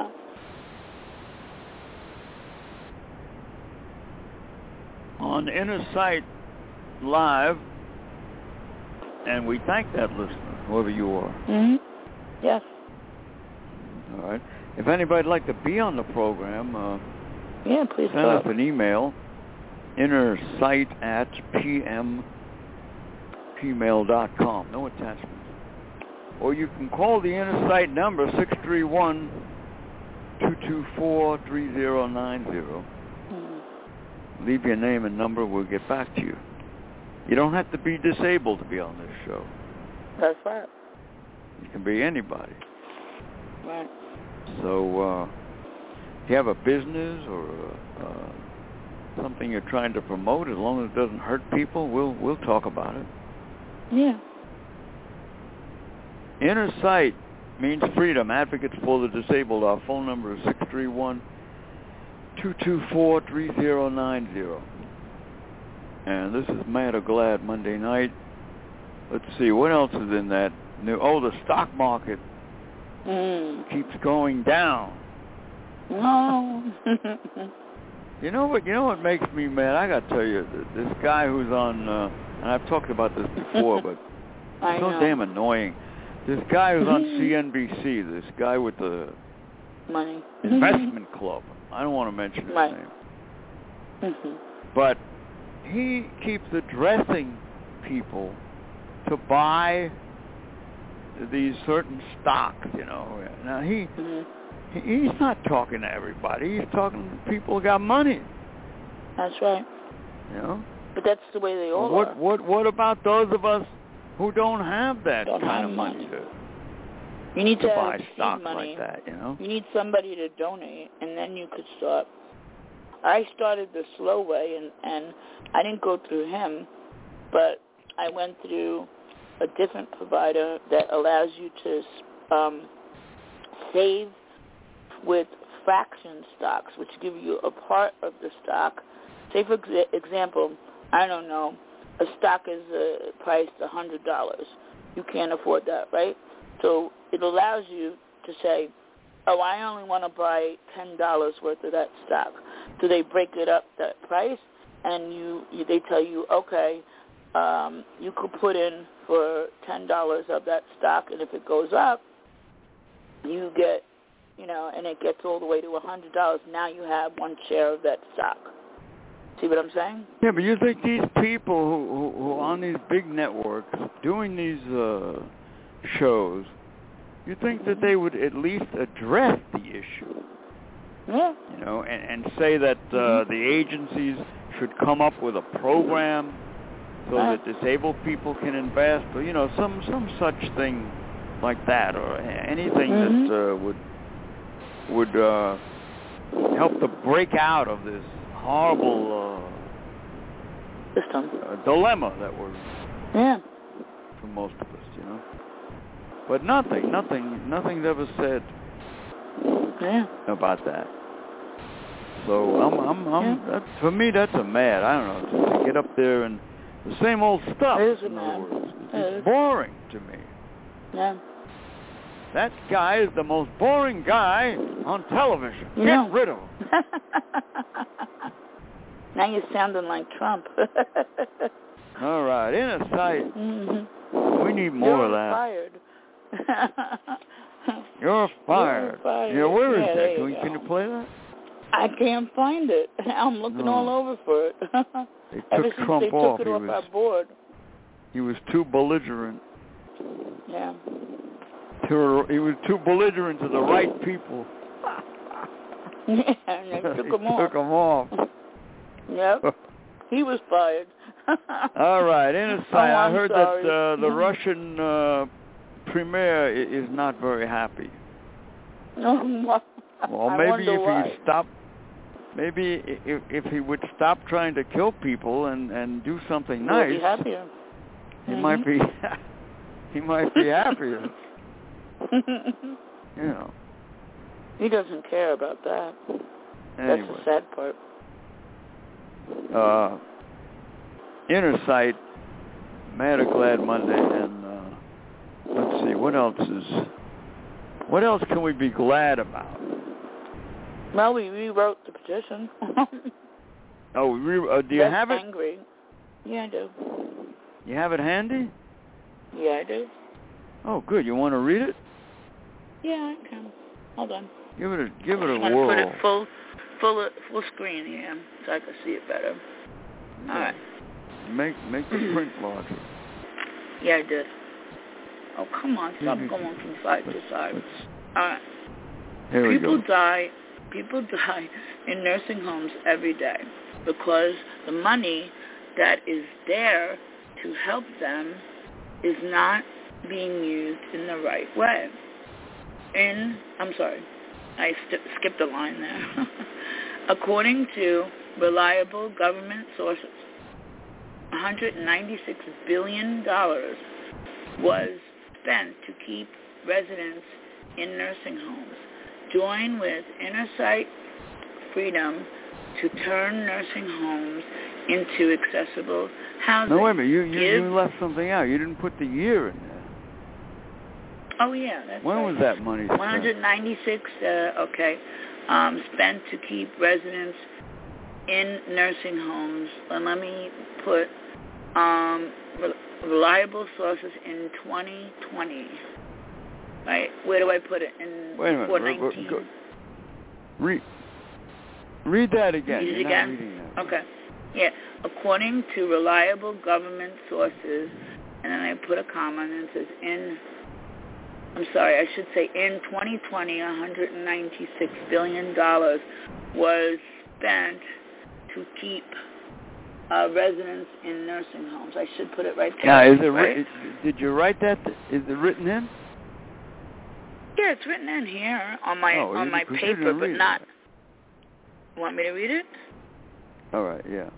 Speaker 2: On Inner Sight Live, and we thank that listener, whoever you are.
Speaker 3: Mm-hmm. Yes.
Speaker 2: All right. If anybody'd like to be on the program, uh,
Speaker 3: yeah, please
Speaker 2: send
Speaker 3: talk.
Speaker 2: us an email, innersight at pm gmail dot com. No attachments. Or you can call the Inner Sight number, six three one, two two four, three zero nine zero.
Speaker 3: Mm-hmm.
Speaker 2: Leave your name and number. We'll get back to you. You don't have to be disabled to be on this show.
Speaker 3: That's right.
Speaker 2: You can be anybody.
Speaker 3: Right.
Speaker 2: So, uh, if you have a business or uh, something you're trying to promote, as long as it doesn't hurt people, we'll we'll talk about it.
Speaker 3: Yeah.
Speaker 2: Inner Sight means freedom. Advocates for the disabled. Our phone number is six three one, two two four, three zero nine zero. And this is Mad or Glad Monday night. Let's see, what else is in that new... Oh, the stock market
Speaker 3: mm.
Speaker 2: keeps going down.
Speaker 3: No.
Speaker 2: You know what? You know what makes me mad? I got to tell you, this guy who's on... Uh, and I've talked about this before, but
Speaker 3: I
Speaker 2: it's so
Speaker 3: know.
Speaker 2: damn annoying. This guy who's on C N B C, this guy with the
Speaker 3: money
Speaker 2: investment club. I don't want to mention his
Speaker 3: right.
Speaker 2: name.
Speaker 3: Mm-hmm.
Speaker 2: But he keeps addressing people to buy these certain stocks, you know. Now, he,
Speaker 3: mm-hmm.
Speaker 2: he he's not talking to everybody. He's talking to people who got money.
Speaker 3: That's right.
Speaker 2: You know?
Speaker 3: But that's the way they all
Speaker 2: what,
Speaker 3: are.
Speaker 2: What, what about those of us who don't have that
Speaker 3: don't
Speaker 2: kind
Speaker 3: have
Speaker 2: of money,
Speaker 3: money.
Speaker 2: to,
Speaker 3: you need
Speaker 2: to
Speaker 3: to
Speaker 2: buy
Speaker 3: have
Speaker 2: stock
Speaker 3: money.
Speaker 2: like that, you know?
Speaker 3: You need somebody to donate, and then you could start. I started the slow way, and, and I didn't go through him, but I went through a different provider that allows you to um, save with fraction stocks, which give you a part of the stock. Say, for ex- example, I don't know, a stock is uh, priced one hundred dollars. You can't afford that, right? So it allows you to say, oh, I only want to buy ten dollars worth of that stock. So they break it up, that price, and you, you they tell you, okay, um, you could put in for ten dollars of that stock, and if it goes up, you get, you know, and it gets all the way to one hundred dollars. Now you have one share of that stock. See what I'm saying?
Speaker 2: Yeah, but you think these people who, who, who are on these big networks doing these uh, shows, you think that they would at least address the issue?
Speaker 3: Yeah.
Speaker 2: You know, and, and say that uh, mm-hmm. the agencies should come up with a program so
Speaker 3: right.
Speaker 2: that disabled people can invest, or, you know, some, some such thing like that, or anything
Speaker 3: mm-hmm.
Speaker 2: that uh, would would uh, help to break out of this horrible
Speaker 3: system,
Speaker 2: a dilemma that we're
Speaker 3: yeah,
Speaker 2: for most of us, you know. But nothing, nothing, nothing's ever said
Speaker 3: yeah.
Speaker 2: about that. So I'm, I'm, I'm.
Speaker 3: Yeah.
Speaker 2: That's, for me, that's a mad. I don't know. Just to get up there and the same old stuff.
Speaker 3: It is a
Speaker 2: in
Speaker 3: mad.
Speaker 2: other words, it's,
Speaker 3: It
Speaker 2: it's
Speaker 3: is.
Speaker 2: boring to me.
Speaker 3: Yeah.
Speaker 2: That guy is the most boring guy on television.
Speaker 3: You
Speaker 2: Get
Speaker 3: know.
Speaker 2: rid of him.
Speaker 3: Now you're sounding like Trump.
Speaker 2: All right, inner sight.
Speaker 3: Mm-hmm.
Speaker 2: We need more
Speaker 3: You're
Speaker 2: of that.
Speaker 3: Fired.
Speaker 2: You're fired.
Speaker 3: You're fired.
Speaker 2: Yeah, where is
Speaker 3: Yeah,
Speaker 2: that?
Speaker 3: there
Speaker 2: Can,
Speaker 3: you
Speaker 2: we,
Speaker 3: go.
Speaker 2: can you play that?
Speaker 3: I can't find it. I'm looking
Speaker 2: No.
Speaker 3: all over for it.
Speaker 2: They
Speaker 3: Ever
Speaker 2: took
Speaker 3: since
Speaker 2: Trump
Speaker 3: they
Speaker 2: off.
Speaker 3: took it
Speaker 2: He
Speaker 3: off
Speaker 2: was,
Speaker 3: our board.
Speaker 2: he was too belligerent.
Speaker 3: Yeah.
Speaker 2: To, he was too belligerent to the right people.
Speaker 3: Yeah, and they took him off.
Speaker 2: Took him off.
Speaker 3: Yep. He was fired.
Speaker 2: All right, inner sight.
Speaker 3: Oh,
Speaker 2: I
Speaker 3: I'm
Speaker 2: heard
Speaker 3: sorry.
Speaker 2: that uh, the Russian uh, premier i- is not very happy.
Speaker 3: No,
Speaker 2: Well,
Speaker 3: I
Speaker 2: maybe
Speaker 3: wonder
Speaker 2: if
Speaker 3: why.
Speaker 2: he stopped, maybe if, if he would stop trying to kill people and, and do something
Speaker 3: He'll
Speaker 2: nice,
Speaker 3: be happier.
Speaker 2: he
Speaker 3: Mm-hmm.
Speaker 2: might be he might be happier. You know.
Speaker 3: He doesn't care about that.
Speaker 2: Anyway.
Speaker 3: That's the sad part.
Speaker 2: Uh, inner sight, Mad or Glad Monday, and uh, let's see, what else is, what else can we be glad about?
Speaker 3: Well, we rewrote the petition.
Speaker 2: Oh, re- uh, do you
Speaker 3: That's
Speaker 2: have it?
Speaker 3: angry. Yeah, I do.
Speaker 2: You have it handy?
Speaker 3: Yeah, I do.
Speaker 2: Oh, good. You want to read it?
Speaker 3: Yeah, I can. Hold on.
Speaker 2: Give it a give it a
Speaker 3: I'm gonna
Speaker 2: whirl.
Speaker 3: put it full, full, full screen here so I can see it better.
Speaker 2: Yeah.
Speaker 3: All right.
Speaker 2: Make make the print larger.
Speaker 3: Yeah, I did. Oh, come on. Stop going from side to side. All right.
Speaker 2: Here we
Speaker 3: People
Speaker 2: go.
Speaker 3: die. People die in nursing homes every day because the money that is there to help them is not being used in the right way. In, I'm sorry, I st- skipped a line there. According to reliable government sources, one hundred ninety-six billion dollars was spent to keep residents in nursing homes. Join with Inner Sight Freedom to turn nursing homes into accessible housing.
Speaker 2: No, wait a minute. You, you,
Speaker 3: Give,
Speaker 2: you left something out. You didn't put the year in there.
Speaker 3: oh, yeah, that's
Speaker 2: When
Speaker 3: right.
Speaker 2: was that money spent?
Speaker 3: one hundred ninety-six, uh, okay, um, spent to keep residents in nursing homes. And let me put um, re- reliable sources in twenty twenty. Right, where do I put it? In
Speaker 2: Wait a minute.
Speaker 3: four
Speaker 2: Re-
Speaker 3: nineteen?
Speaker 2: re- Read, read that again.
Speaker 3: Read it
Speaker 2: You're
Speaker 3: again?
Speaker 2: not reading that.
Speaker 3: Okay. Yeah, according to reliable government sources, and then I put a comma and it says in, I'm sorry, I should say in twenty twenty, one hundred ninety-six billion dollars was spent to keep uh, residents in nursing homes. I should put it right there.
Speaker 2: Now, is it
Speaker 3: right?
Speaker 2: ri- did you write that? Is it written in?
Speaker 3: Yeah, it's written in here on my
Speaker 2: Oh,
Speaker 3: on
Speaker 2: you-
Speaker 3: my
Speaker 2: 'cause you
Speaker 3: paper,
Speaker 2: didn't
Speaker 3: but
Speaker 2: read
Speaker 3: not.
Speaker 2: it.
Speaker 3: You want me to read it?
Speaker 2: All right, yeah.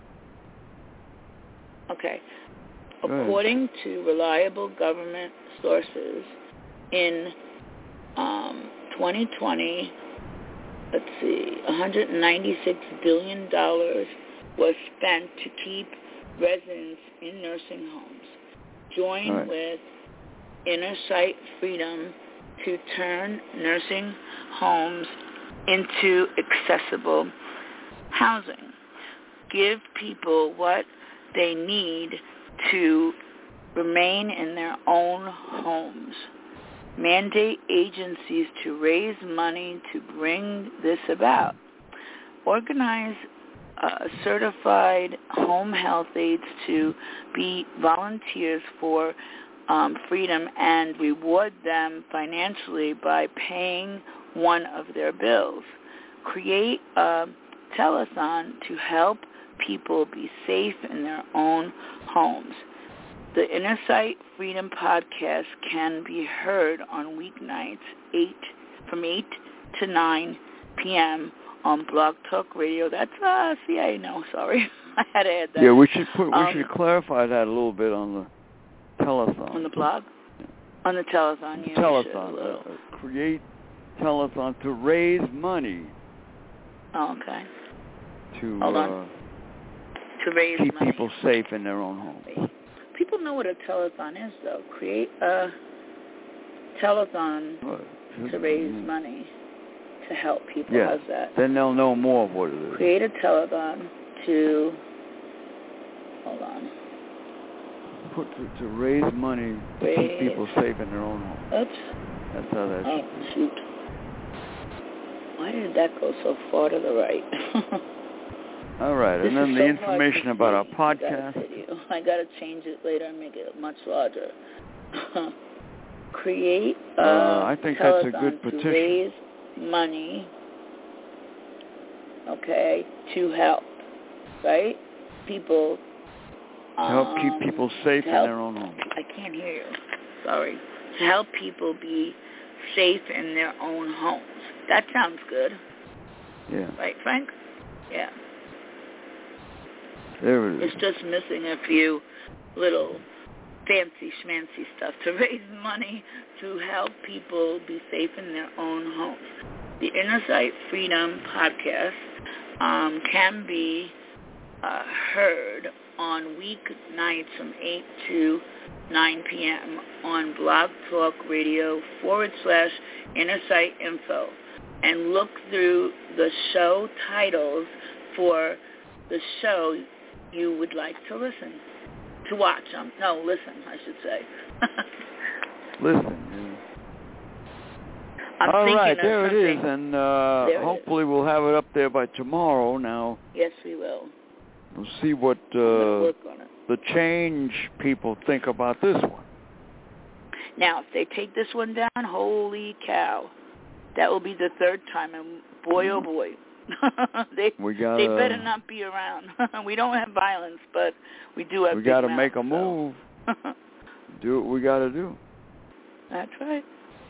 Speaker 3: Okay.
Speaker 2: Go ahead.
Speaker 3: According to reliable government sources, in um, twenty twenty, let's see, one hundred ninety-six billion dollars was spent to keep residents in nursing homes. Join
Speaker 2: All right.
Speaker 3: with Inner Sight Freedom to turn nursing homes into accessible housing. Give people what they need to remain in their own homes. Mandate agencies to raise money to bring this about. Organize uh, certified home health aides to be volunteers for um, freedom and reward them financially by paying one of their bills. Create a telethon to help people be safe in their own homes. The Inner Sight Freedom podcast can be heard on weeknights eight from eight to nine p.m. on Blog Talk Radio. That's uh, C I A now. Sorry, I had to add that.
Speaker 2: Yeah, we should put we
Speaker 3: um,
Speaker 2: should clarify that a little bit on the telethon.
Speaker 3: On the blog? Yeah. On the telethon, yeah.
Speaker 2: Telethon. Uh, create telethon to raise money.
Speaker 3: Oh, okay.
Speaker 2: To
Speaker 3: Hold on.
Speaker 2: Uh,
Speaker 3: to raise
Speaker 2: keep
Speaker 3: money.
Speaker 2: people safe in their own homes.
Speaker 3: People know what a telethon is, though. Create a telethon
Speaker 2: uh,
Speaker 3: to raise mm-hmm. money to help people.
Speaker 2: Yeah.
Speaker 3: How's that?
Speaker 2: Then they'll know more of what it is.
Speaker 3: Create a telethon to, hold on.
Speaker 2: Put to, to raise money to
Speaker 3: raise.
Speaker 2: keep people safe in their own homes.
Speaker 3: Oops.
Speaker 2: That's how that
Speaker 3: Oh,
Speaker 2: should
Speaker 3: shoot. Why did that go so far to the right?
Speaker 2: All right,
Speaker 3: this
Speaker 2: and then the
Speaker 3: so
Speaker 2: information about our podcast.
Speaker 3: I got to change it later and make it much larger. Create a
Speaker 2: uh, I think that's a good petition.
Speaker 3: To raise money, okay, to help, right? People.
Speaker 2: To help
Speaker 3: um,
Speaker 2: keep people safe in
Speaker 3: help,
Speaker 2: their own homes.
Speaker 3: I can't hear you. Sorry. To help people be safe in their own homes. That sounds good.
Speaker 2: Yeah.
Speaker 3: Right, Frank? Yeah.
Speaker 2: There it is.
Speaker 3: It's just missing a few little fancy schmancy stuff to raise money to help people be safe in their own homes. The Inner Sight Freedom podcast um, can be uh, heard on weeknights from eight to nine p.m. on Blog Talk Radio forward slash Inner Sight Info. And look through the show titles for the show you would like to listen, to watch. Um, no, listen, I should say.
Speaker 2: Listen.
Speaker 3: I'm
Speaker 2: All right,
Speaker 3: of
Speaker 2: there
Speaker 3: something.
Speaker 2: it is, and uh,
Speaker 3: there
Speaker 2: hopefully we'll have it up there by tomorrow. Now,
Speaker 3: yes, we will.
Speaker 2: We'll see what uh,
Speaker 3: work on it.
Speaker 2: the change people think about this one.
Speaker 3: Now, if they take this one down, holy cow, that will be the third time, and boy, oh boy. they
Speaker 2: we gotta,
Speaker 3: they better not be around. We don't have violence, but we do have.
Speaker 2: We got to
Speaker 3: mouths,
Speaker 2: make a
Speaker 3: so.
Speaker 2: move. Do what we got to do.
Speaker 3: That's right.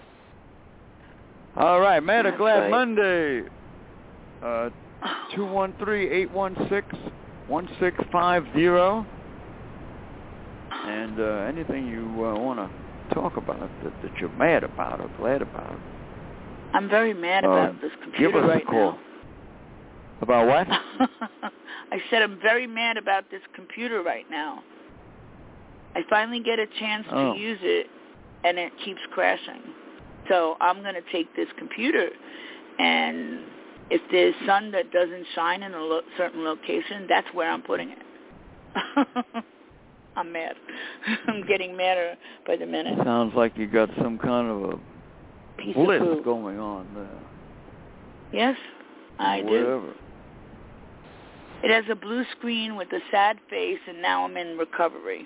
Speaker 2: All right, man. A glad
Speaker 3: right.
Speaker 2: Monday. Uh, two one three eight one six one six five zero. And uh, anything you uh, want to talk about that, that you're mad about or glad about.
Speaker 3: I'm very mad
Speaker 2: uh,
Speaker 3: about this computer
Speaker 2: give us
Speaker 3: right
Speaker 2: a call.
Speaker 3: now.
Speaker 2: About what?
Speaker 3: I said I'm very mad about this computer right now. I finally get a chance
Speaker 2: oh.
Speaker 3: to use it, and it keeps crashing. So I'm going to take this computer, and if there's sun that doesn't shine in a lo- certain location, that's where I'm putting it. I'm mad. I'm getting madder by the minute.
Speaker 2: Sounds like you got some kind of a
Speaker 3: Piece
Speaker 2: bliss
Speaker 3: of food.
Speaker 2: going on there.
Speaker 3: Yes, I
Speaker 2: Whatever.
Speaker 3: do. It has a blue screen with a sad face, and now I'm in recovery.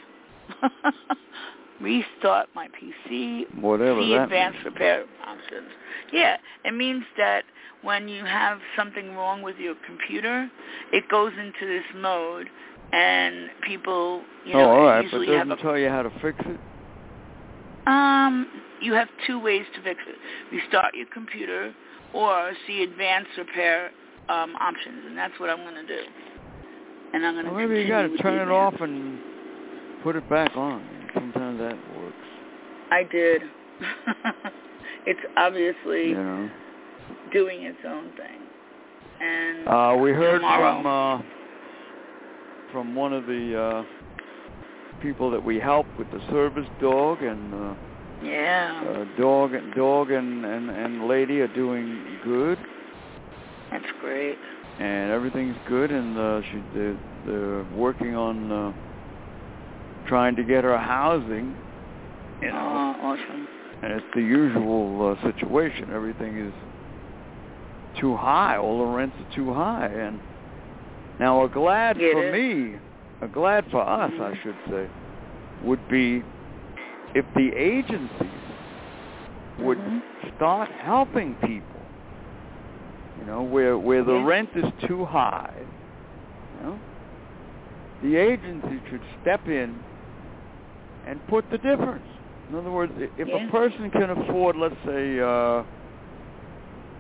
Speaker 3: Restart my P C.
Speaker 2: Whatever
Speaker 3: See
Speaker 2: that
Speaker 3: advanced
Speaker 2: means.
Speaker 3: repair options. Yeah, it means that when you have something wrong with your computer, it goes into this mode, and people, you know,
Speaker 2: oh, all right,
Speaker 3: usually
Speaker 2: but doesn't
Speaker 3: have a,
Speaker 2: tell you how to fix it?
Speaker 3: Um, you have two ways to fix it. Restart your computer or see advanced repair um, options, and that's what I'm going to do. And I'm going to
Speaker 2: well, maybe you got to turn it off and put it back on. Sometimes that works.
Speaker 3: I did. It's obviously
Speaker 2: you know.
Speaker 3: doing its own thing. And
Speaker 2: uh, we heard
Speaker 3: tomorrow,
Speaker 2: from uh, from one of the uh, people that we help with the service dog, and uh,
Speaker 3: yeah,
Speaker 2: uh, dog and dog and, and, and lady are doing good.
Speaker 3: That's great.
Speaker 2: And everything's good, and uh, she they're, they're working on uh, trying to get her housing. You know,
Speaker 3: oh, awesome.
Speaker 2: And it's the usual uh, situation. Everything is too high. All the rents are too high. And now a glad
Speaker 3: Get
Speaker 2: for
Speaker 3: it.
Speaker 2: me, a glad for us,
Speaker 3: mm-hmm.
Speaker 2: I should say, would be if the agencies would
Speaker 3: mm-hmm.
Speaker 2: start helping people. You know, where where the
Speaker 3: yeah.
Speaker 2: rent is too high. You know, the agency should step in and put the difference. In other words, if
Speaker 3: yeah.
Speaker 2: a person can afford, let's say, uh,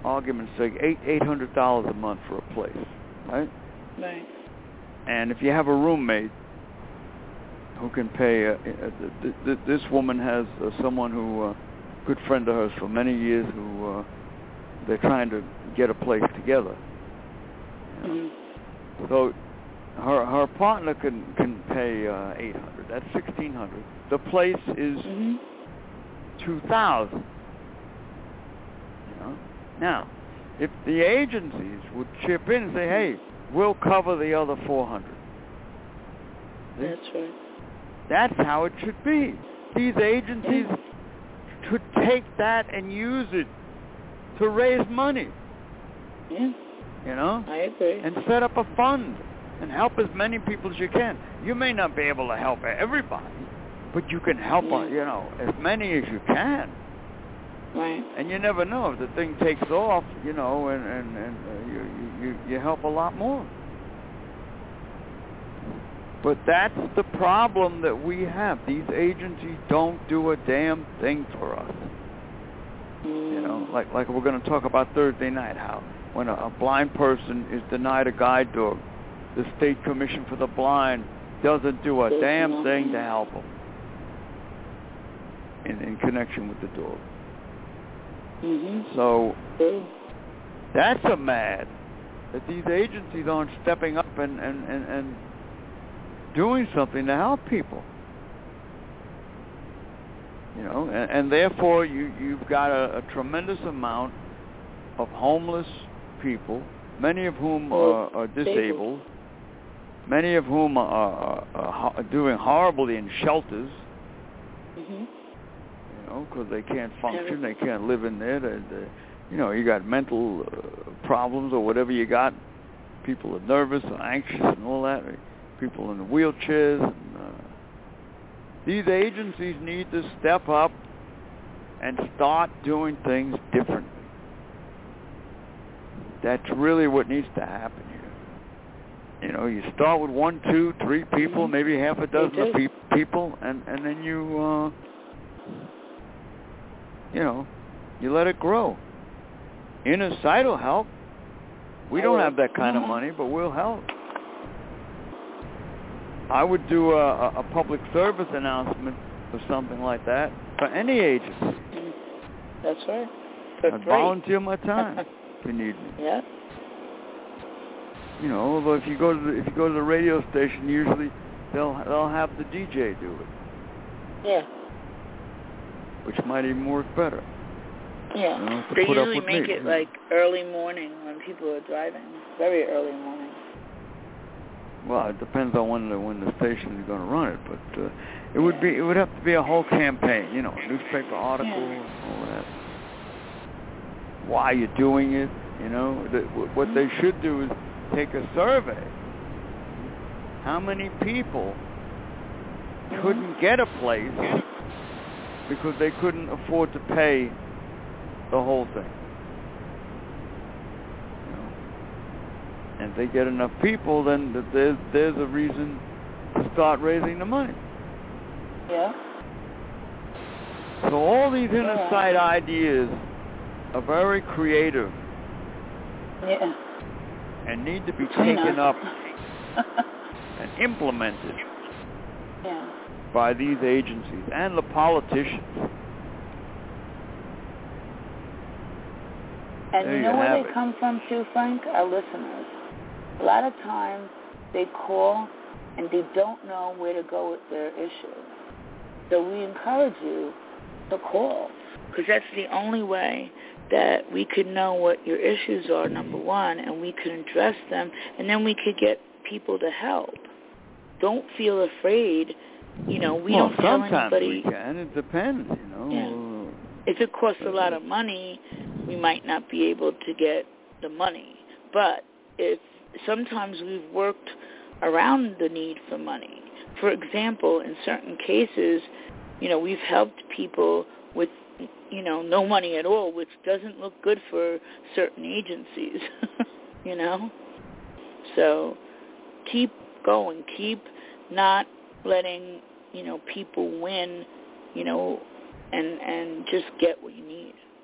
Speaker 2: argument's sake, eight eight hundred dollars a month for a place, right?
Speaker 3: Right.
Speaker 2: And if you have a roommate who can pay, uh, uh, th- th- this woman has uh, someone who, uh, good friend of hers for many years, who uh, they're trying to get a place together. You know? Mm-hmm. So her her partner can can pay uh, eight hundred. That's sixteen hundred. The place is mm-hmm. two thousand. You know. Now, if the agencies would chip in and say, "Hey, we'll cover the other four hundred."
Speaker 3: That's right.
Speaker 2: That's how it should be. These agencies yeah. should take that and use it to raise money.
Speaker 3: Yeah.
Speaker 2: You know?
Speaker 3: I agree.
Speaker 2: And set up a fund and help as many people as you can. You may not be able to help everybody, but you can help, yeah. you know, as many as you can.
Speaker 3: Right.
Speaker 2: And you never know if the thing takes off, you know, and and, and uh, you, you you help a lot more. But that's the problem that we have. These agencies don't do a damn thing for us. Mm. You know, like like we're going to talk about Thursday night, how when a, a blind person is denied a guide dog, the State Commission for the Blind doesn't do a There's damn nothing. thing to help them in, in connection with the dog.
Speaker 3: Mm-hmm.
Speaker 2: So
Speaker 3: mm.
Speaker 2: that's a mad that these agencies aren't stepping up and, and, and, and doing something to help people. You know, and, and therefore you, you've got a, a tremendous amount of homeless people, many of whom are, are disabled, many of whom are, are, are doing horribly in shelters,
Speaker 3: mm-hmm.
Speaker 2: you know, because they can't function, they can't live in there. They, they, you know, you got mental uh, problems or whatever you got. People are nervous or anxious and all that. People in wheelchairs. And, uh, these agencies need to step up and start doing things differently. That's really what needs to happen here. You know, you start with one, two, three people, mm-hmm. maybe half a dozen of pe- people, and, and then you, uh, you know, you let it grow. Inner Sight will help. We don't have that kind of money, but we'll help. I would do a, a public service announcement or something like that for any agency.
Speaker 3: That's right. For
Speaker 2: I'd
Speaker 3: free.
Speaker 2: volunteer my time if you need me.
Speaker 3: Yeah.
Speaker 2: You know, although if you go to the, if you go to the radio station, usually they'll they'll have the D J do it.
Speaker 3: Yeah.
Speaker 2: Which might even work better.
Speaker 3: Yeah.
Speaker 2: You know,
Speaker 3: they
Speaker 2: put
Speaker 3: usually
Speaker 2: up with
Speaker 3: make
Speaker 2: me.
Speaker 3: it like early morning when people are driving. Very early morning.
Speaker 2: Well, it depends on when the when the station is going to run it, but uh, it
Speaker 3: yeah.
Speaker 2: would be it would have to be a whole campaign, you know, a newspaper article,
Speaker 3: yeah.
Speaker 2: all that. Why you're doing it, you know? The, what they should do is take a survey. How many people mm-hmm. couldn't get a place because they couldn't afford to pay the whole thing? And if they get enough people, then there's, there's a reason to start raising the money.
Speaker 3: Yeah.
Speaker 2: So all these inner
Speaker 3: yeah.
Speaker 2: sight ideas are very creative.
Speaker 3: Yeah.
Speaker 2: And need to be taken up and implemented
Speaker 3: yeah.
Speaker 2: by these agencies and the politicians.
Speaker 3: And
Speaker 2: there
Speaker 3: you know
Speaker 2: you
Speaker 3: where they
Speaker 2: it.
Speaker 3: come from too, Frank? Our listeners. A lot of times they call and they don't know where to go with their issues. So we encourage you to call, because that's the only way that we could know what your issues are, number one, and we could address them, and then we could get people to help. Don't feel afraid. You know, we
Speaker 2: well,
Speaker 3: don't tell
Speaker 2: sometimes
Speaker 3: anybody.
Speaker 2: we can. It depends, you know.
Speaker 3: Yeah. If it costs a lot of money, we might not be able to get the money. But if sometimes we've worked around the need for money. For example, in certain cases, you know, we've helped people with, you know, no money at all, which doesn't look good for certain agencies, you know. So keep going. Keep not letting, you know, people win, you know, and, and just get what you need.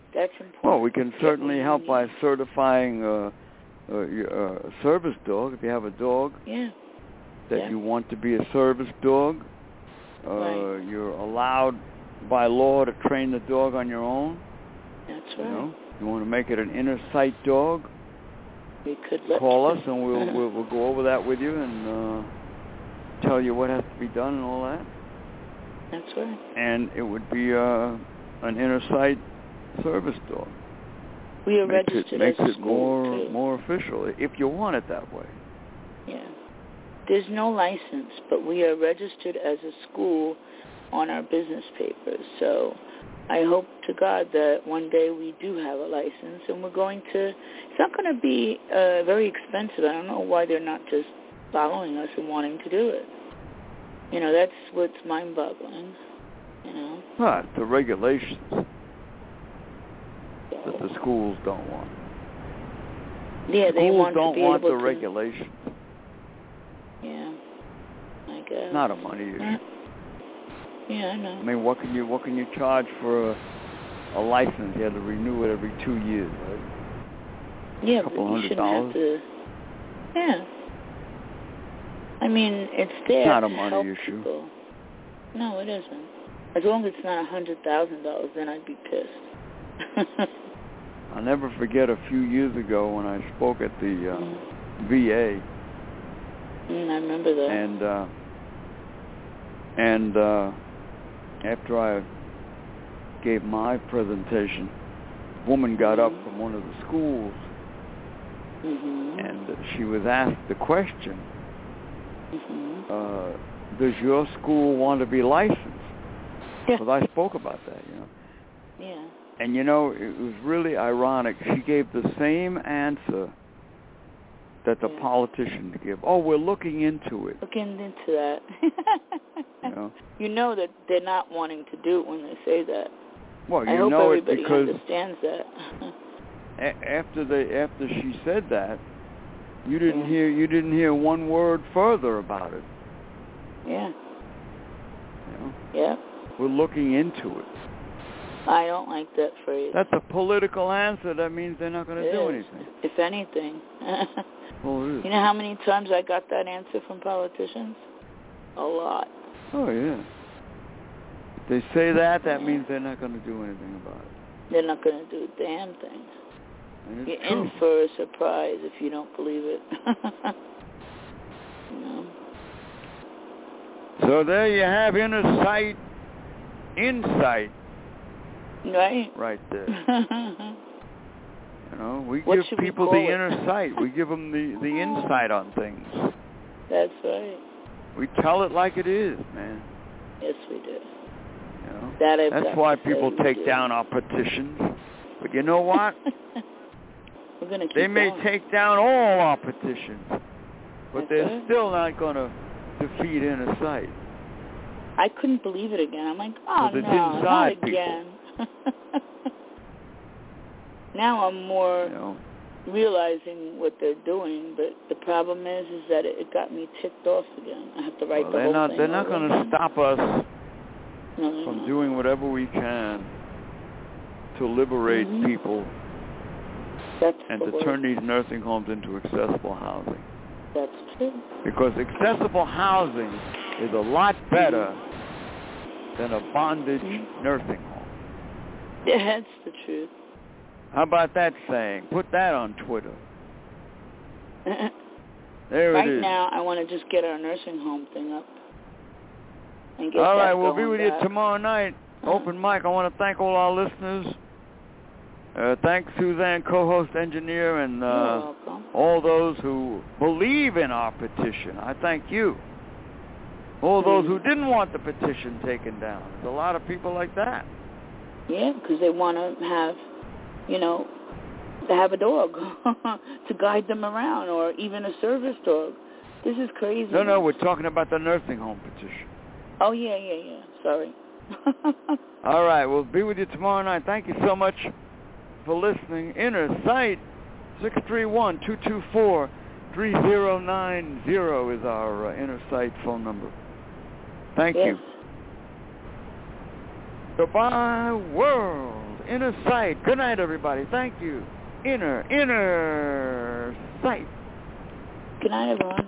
Speaker 3: That's important.
Speaker 2: Well, we can certainly help by certifying uh, uh, your, uh, a service dog. If you have a dog
Speaker 3: yeah.
Speaker 2: that
Speaker 3: yeah.
Speaker 2: you want to be a service dog, uh,
Speaker 3: right.
Speaker 2: you're allowed by law to train the dog on your own.
Speaker 3: That's
Speaker 2: You
Speaker 3: right.
Speaker 2: know, you want to make it an inner sight dog,
Speaker 3: we could let
Speaker 2: call
Speaker 3: you.
Speaker 2: us and we'll, we'll we'll go over that with you and uh, tell you what has to be done and all that.
Speaker 3: That's right.
Speaker 2: And it would be uh, an inner sight service dog.
Speaker 3: We are
Speaker 2: makes
Speaker 3: registered
Speaker 2: it, makes
Speaker 3: as a
Speaker 2: it
Speaker 3: school,
Speaker 2: more
Speaker 3: too.
Speaker 2: more official if you want it that way.
Speaker 3: Yeah. There's no license, but we are registered as a school on our business papers. So I hope to God that one day we do have a license, and we're going to, it's not going to be uh, very expensive. I don't know why they're not just following us and wanting to do it. You know, that's what's mind-boggling, you know.
Speaker 2: Well, it's the regulations that the schools don't want.
Speaker 3: Yeah, they
Speaker 2: schools
Speaker 3: want
Speaker 2: don't
Speaker 3: to be
Speaker 2: want
Speaker 3: able
Speaker 2: the
Speaker 3: to,
Speaker 2: regulations.
Speaker 3: Yeah, I guess.
Speaker 2: It's not a money issue.
Speaker 3: Yeah. Yeah, I know.
Speaker 2: I mean, what can you what can you charge for a, a license? You have to renew it every two years, right?
Speaker 3: Yeah,
Speaker 2: a couple
Speaker 3: but you
Speaker 2: hundred
Speaker 3: shouldn't
Speaker 2: dollars.
Speaker 3: have to. Yeah. I mean, it's there
Speaker 2: It's not
Speaker 3: to
Speaker 2: a money
Speaker 3: help
Speaker 2: issue.
Speaker 3: people. No, it isn't. As long as it's not a hundred thousand dollars, then I'd be pissed.
Speaker 2: I'll never forget a few years ago when I spoke at the uh,
Speaker 3: mm.
Speaker 2: V A.
Speaker 3: Mm, I remember that.
Speaker 2: And uh, and uh, after I gave my presentation, a woman got
Speaker 3: mm-hmm.
Speaker 2: up from one of the schools,
Speaker 3: mm-hmm.
Speaker 2: and she was asked the question,
Speaker 3: mm-hmm.
Speaker 2: uh, does your school want to be licensed?
Speaker 3: Yeah.
Speaker 2: Because I spoke about that, you know.
Speaker 3: Yeah.
Speaker 2: And, you know, it was really ironic. She gave the same answer that the
Speaker 3: yeah.
Speaker 2: politicians give. Oh, we're looking into it.
Speaker 3: Looking into that.
Speaker 2: you know?
Speaker 3: You know that they're not wanting to do it when they say that.
Speaker 2: Well, you
Speaker 3: I hope
Speaker 2: know it
Speaker 3: everybody
Speaker 2: because
Speaker 3: understands that.
Speaker 2: a- after they after she said that, you didn't
Speaker 3: yeah.
Speaker 2: hear you didn't hear one word further about it.
Speaker 3: Yeah.
Speaker 2: You know?
Speaker 3: Yeah.
Speaker 2: We're looking into it.
Speaker 3: I don't like that phrase.
Speaker 2: That's a political answer. That means they're not going to do
Speaker 3: is,
Speaker 2: anything.
Speaker 3: If anything.
Speaker 2: Well, it is.
Speaker 3: You know how many times I got that answer from politicians? A lot.
Speaker 2: Oh, yeah. If they say that, that
Speaker 3: yeah.
Speaker 2: means they're not going to do anything about it.
Speaker 3: They're not going to do a damn thing.
Speaker 2: And it's
Speaker 3: You're
Speaker 2: true.
Speaker 3: in for a surprise if you don't believe it. you know?
Speaker 2: So there you have inner sight, insight.
Speaker 3: Right.
Speaker 2: Right there. You know, we
Speaker 3: What
Speaker 2: give
Speaker 3: should we
Speaker 2: people
Speaker 3: call
Speaker 2: the
Speaker 3: it?
Speaker 2: inner sight. We give them the, the insight on things.
Speaker 3: That's right.
Speaker 2: We tell it like it is, man.
Speaker 3: Yes, we do.
Speaker 2: You know?
Speaker 3: That I've
Speaker 2: That's
Speaker 3: got
Speaker 2: why
Speaker 3: to
Speaker 2: people
Speaker 3: say we
Speaker 2: take
Speaker 3: do.
Speaker 2: down our petitions. But you know what?
Speaker 3: We're gonna keep
Speaker 2: They may
Speaker 3: going.
Speaker 2: take down all our petitions, but
Speaker 3: That's
Speaker 2: they're
Speaker 3: right.
Speaker 2: still not going to defeat inner sight.
Speaker 3: I couldn't believe it again. I'm like, oh,
Speaker 2: It's
Speaker 3: no,
Speaker 2: inside
Speaker 3: not again. Now I'm more
Speaker 2: You know?
Speaker 3: realizing what they're doing, but the problem is, is that it, it got me ticked off again. I have to write
Speaker 2: Well,
Speaker 3: the
Speaker 2: they're
Speaker 3: whole
Speaker 2: not.
Speaker 3: thing
Speaker 2: They're not
Speaker 3: over
Speaker 2: going to
Speaker 3: again.
Speaker 2: stop us
Speaker 3: no, they're
Speaker 2: from
Speaker 3: not.
Speaker 2: doing whatever we can to liberate
Speaker 3: mm-hmm.
Speaker 2: people
Speaker 3: That's
Speaker 2: and
Speaker 3: the
Speaker 2: to
Speaker 3: word.
Speaker 2: turn these nursing homes into accessible housing.
Speaker 3: That's true.
Speaker 2: Because accessible housing is a lot better than a bondage
Speaker 3: mm-hmm.
Speaker 2: nursing home.
Speaker 3: That's the truth.
Speaker 2: How about that saying? Put that on Twitter. There
Speaker 3: right
Speaker 2: it is.
Speaker 3: now, I want to just get our nursing home thing up. And get
Speaker 2: All
Speaker 3: that
Speaker 2: right, we'll be
Speaker 3: going
Speaker 2: with
Speaker 3: back.
Speaker 2: you tomorrow night.
Speaker 3: Uh-huh.
Speaker 2: Open mic. I want to thank all our listeners. Uh, thanks, Suzanne, co-host, engineer, and
Speaker 3: You're
Speaker 2: uh,
Speaker 3: welcome.
Speaker 2: all those who believe in our petition. I thank you. All those who didn't want the petition taken down. There's a lot of people like that.
Speaker 3: Yeah, because they want to have, you know, to have a dog to guide them around, or even a service dog. This is crazy.
Speaker 2: No, no, we're talking about the nursing home petition.
Speaker 3: Oh, yeah, yeah, yeah. Sorry.
Speaker 2: All right, we'll be with you tomorrow night. Thank you so much for listening. Inner Sight, six three one, two two four, three zero nine zero is our uh, Inner Sight phone number. Thank
Speaker 3: yes.
Speaker 2: you. Goodbye, world. Inner Sight. Good night, everybody. Thank you. Inner, inner sight.
Speaker 3: Good night, everyone.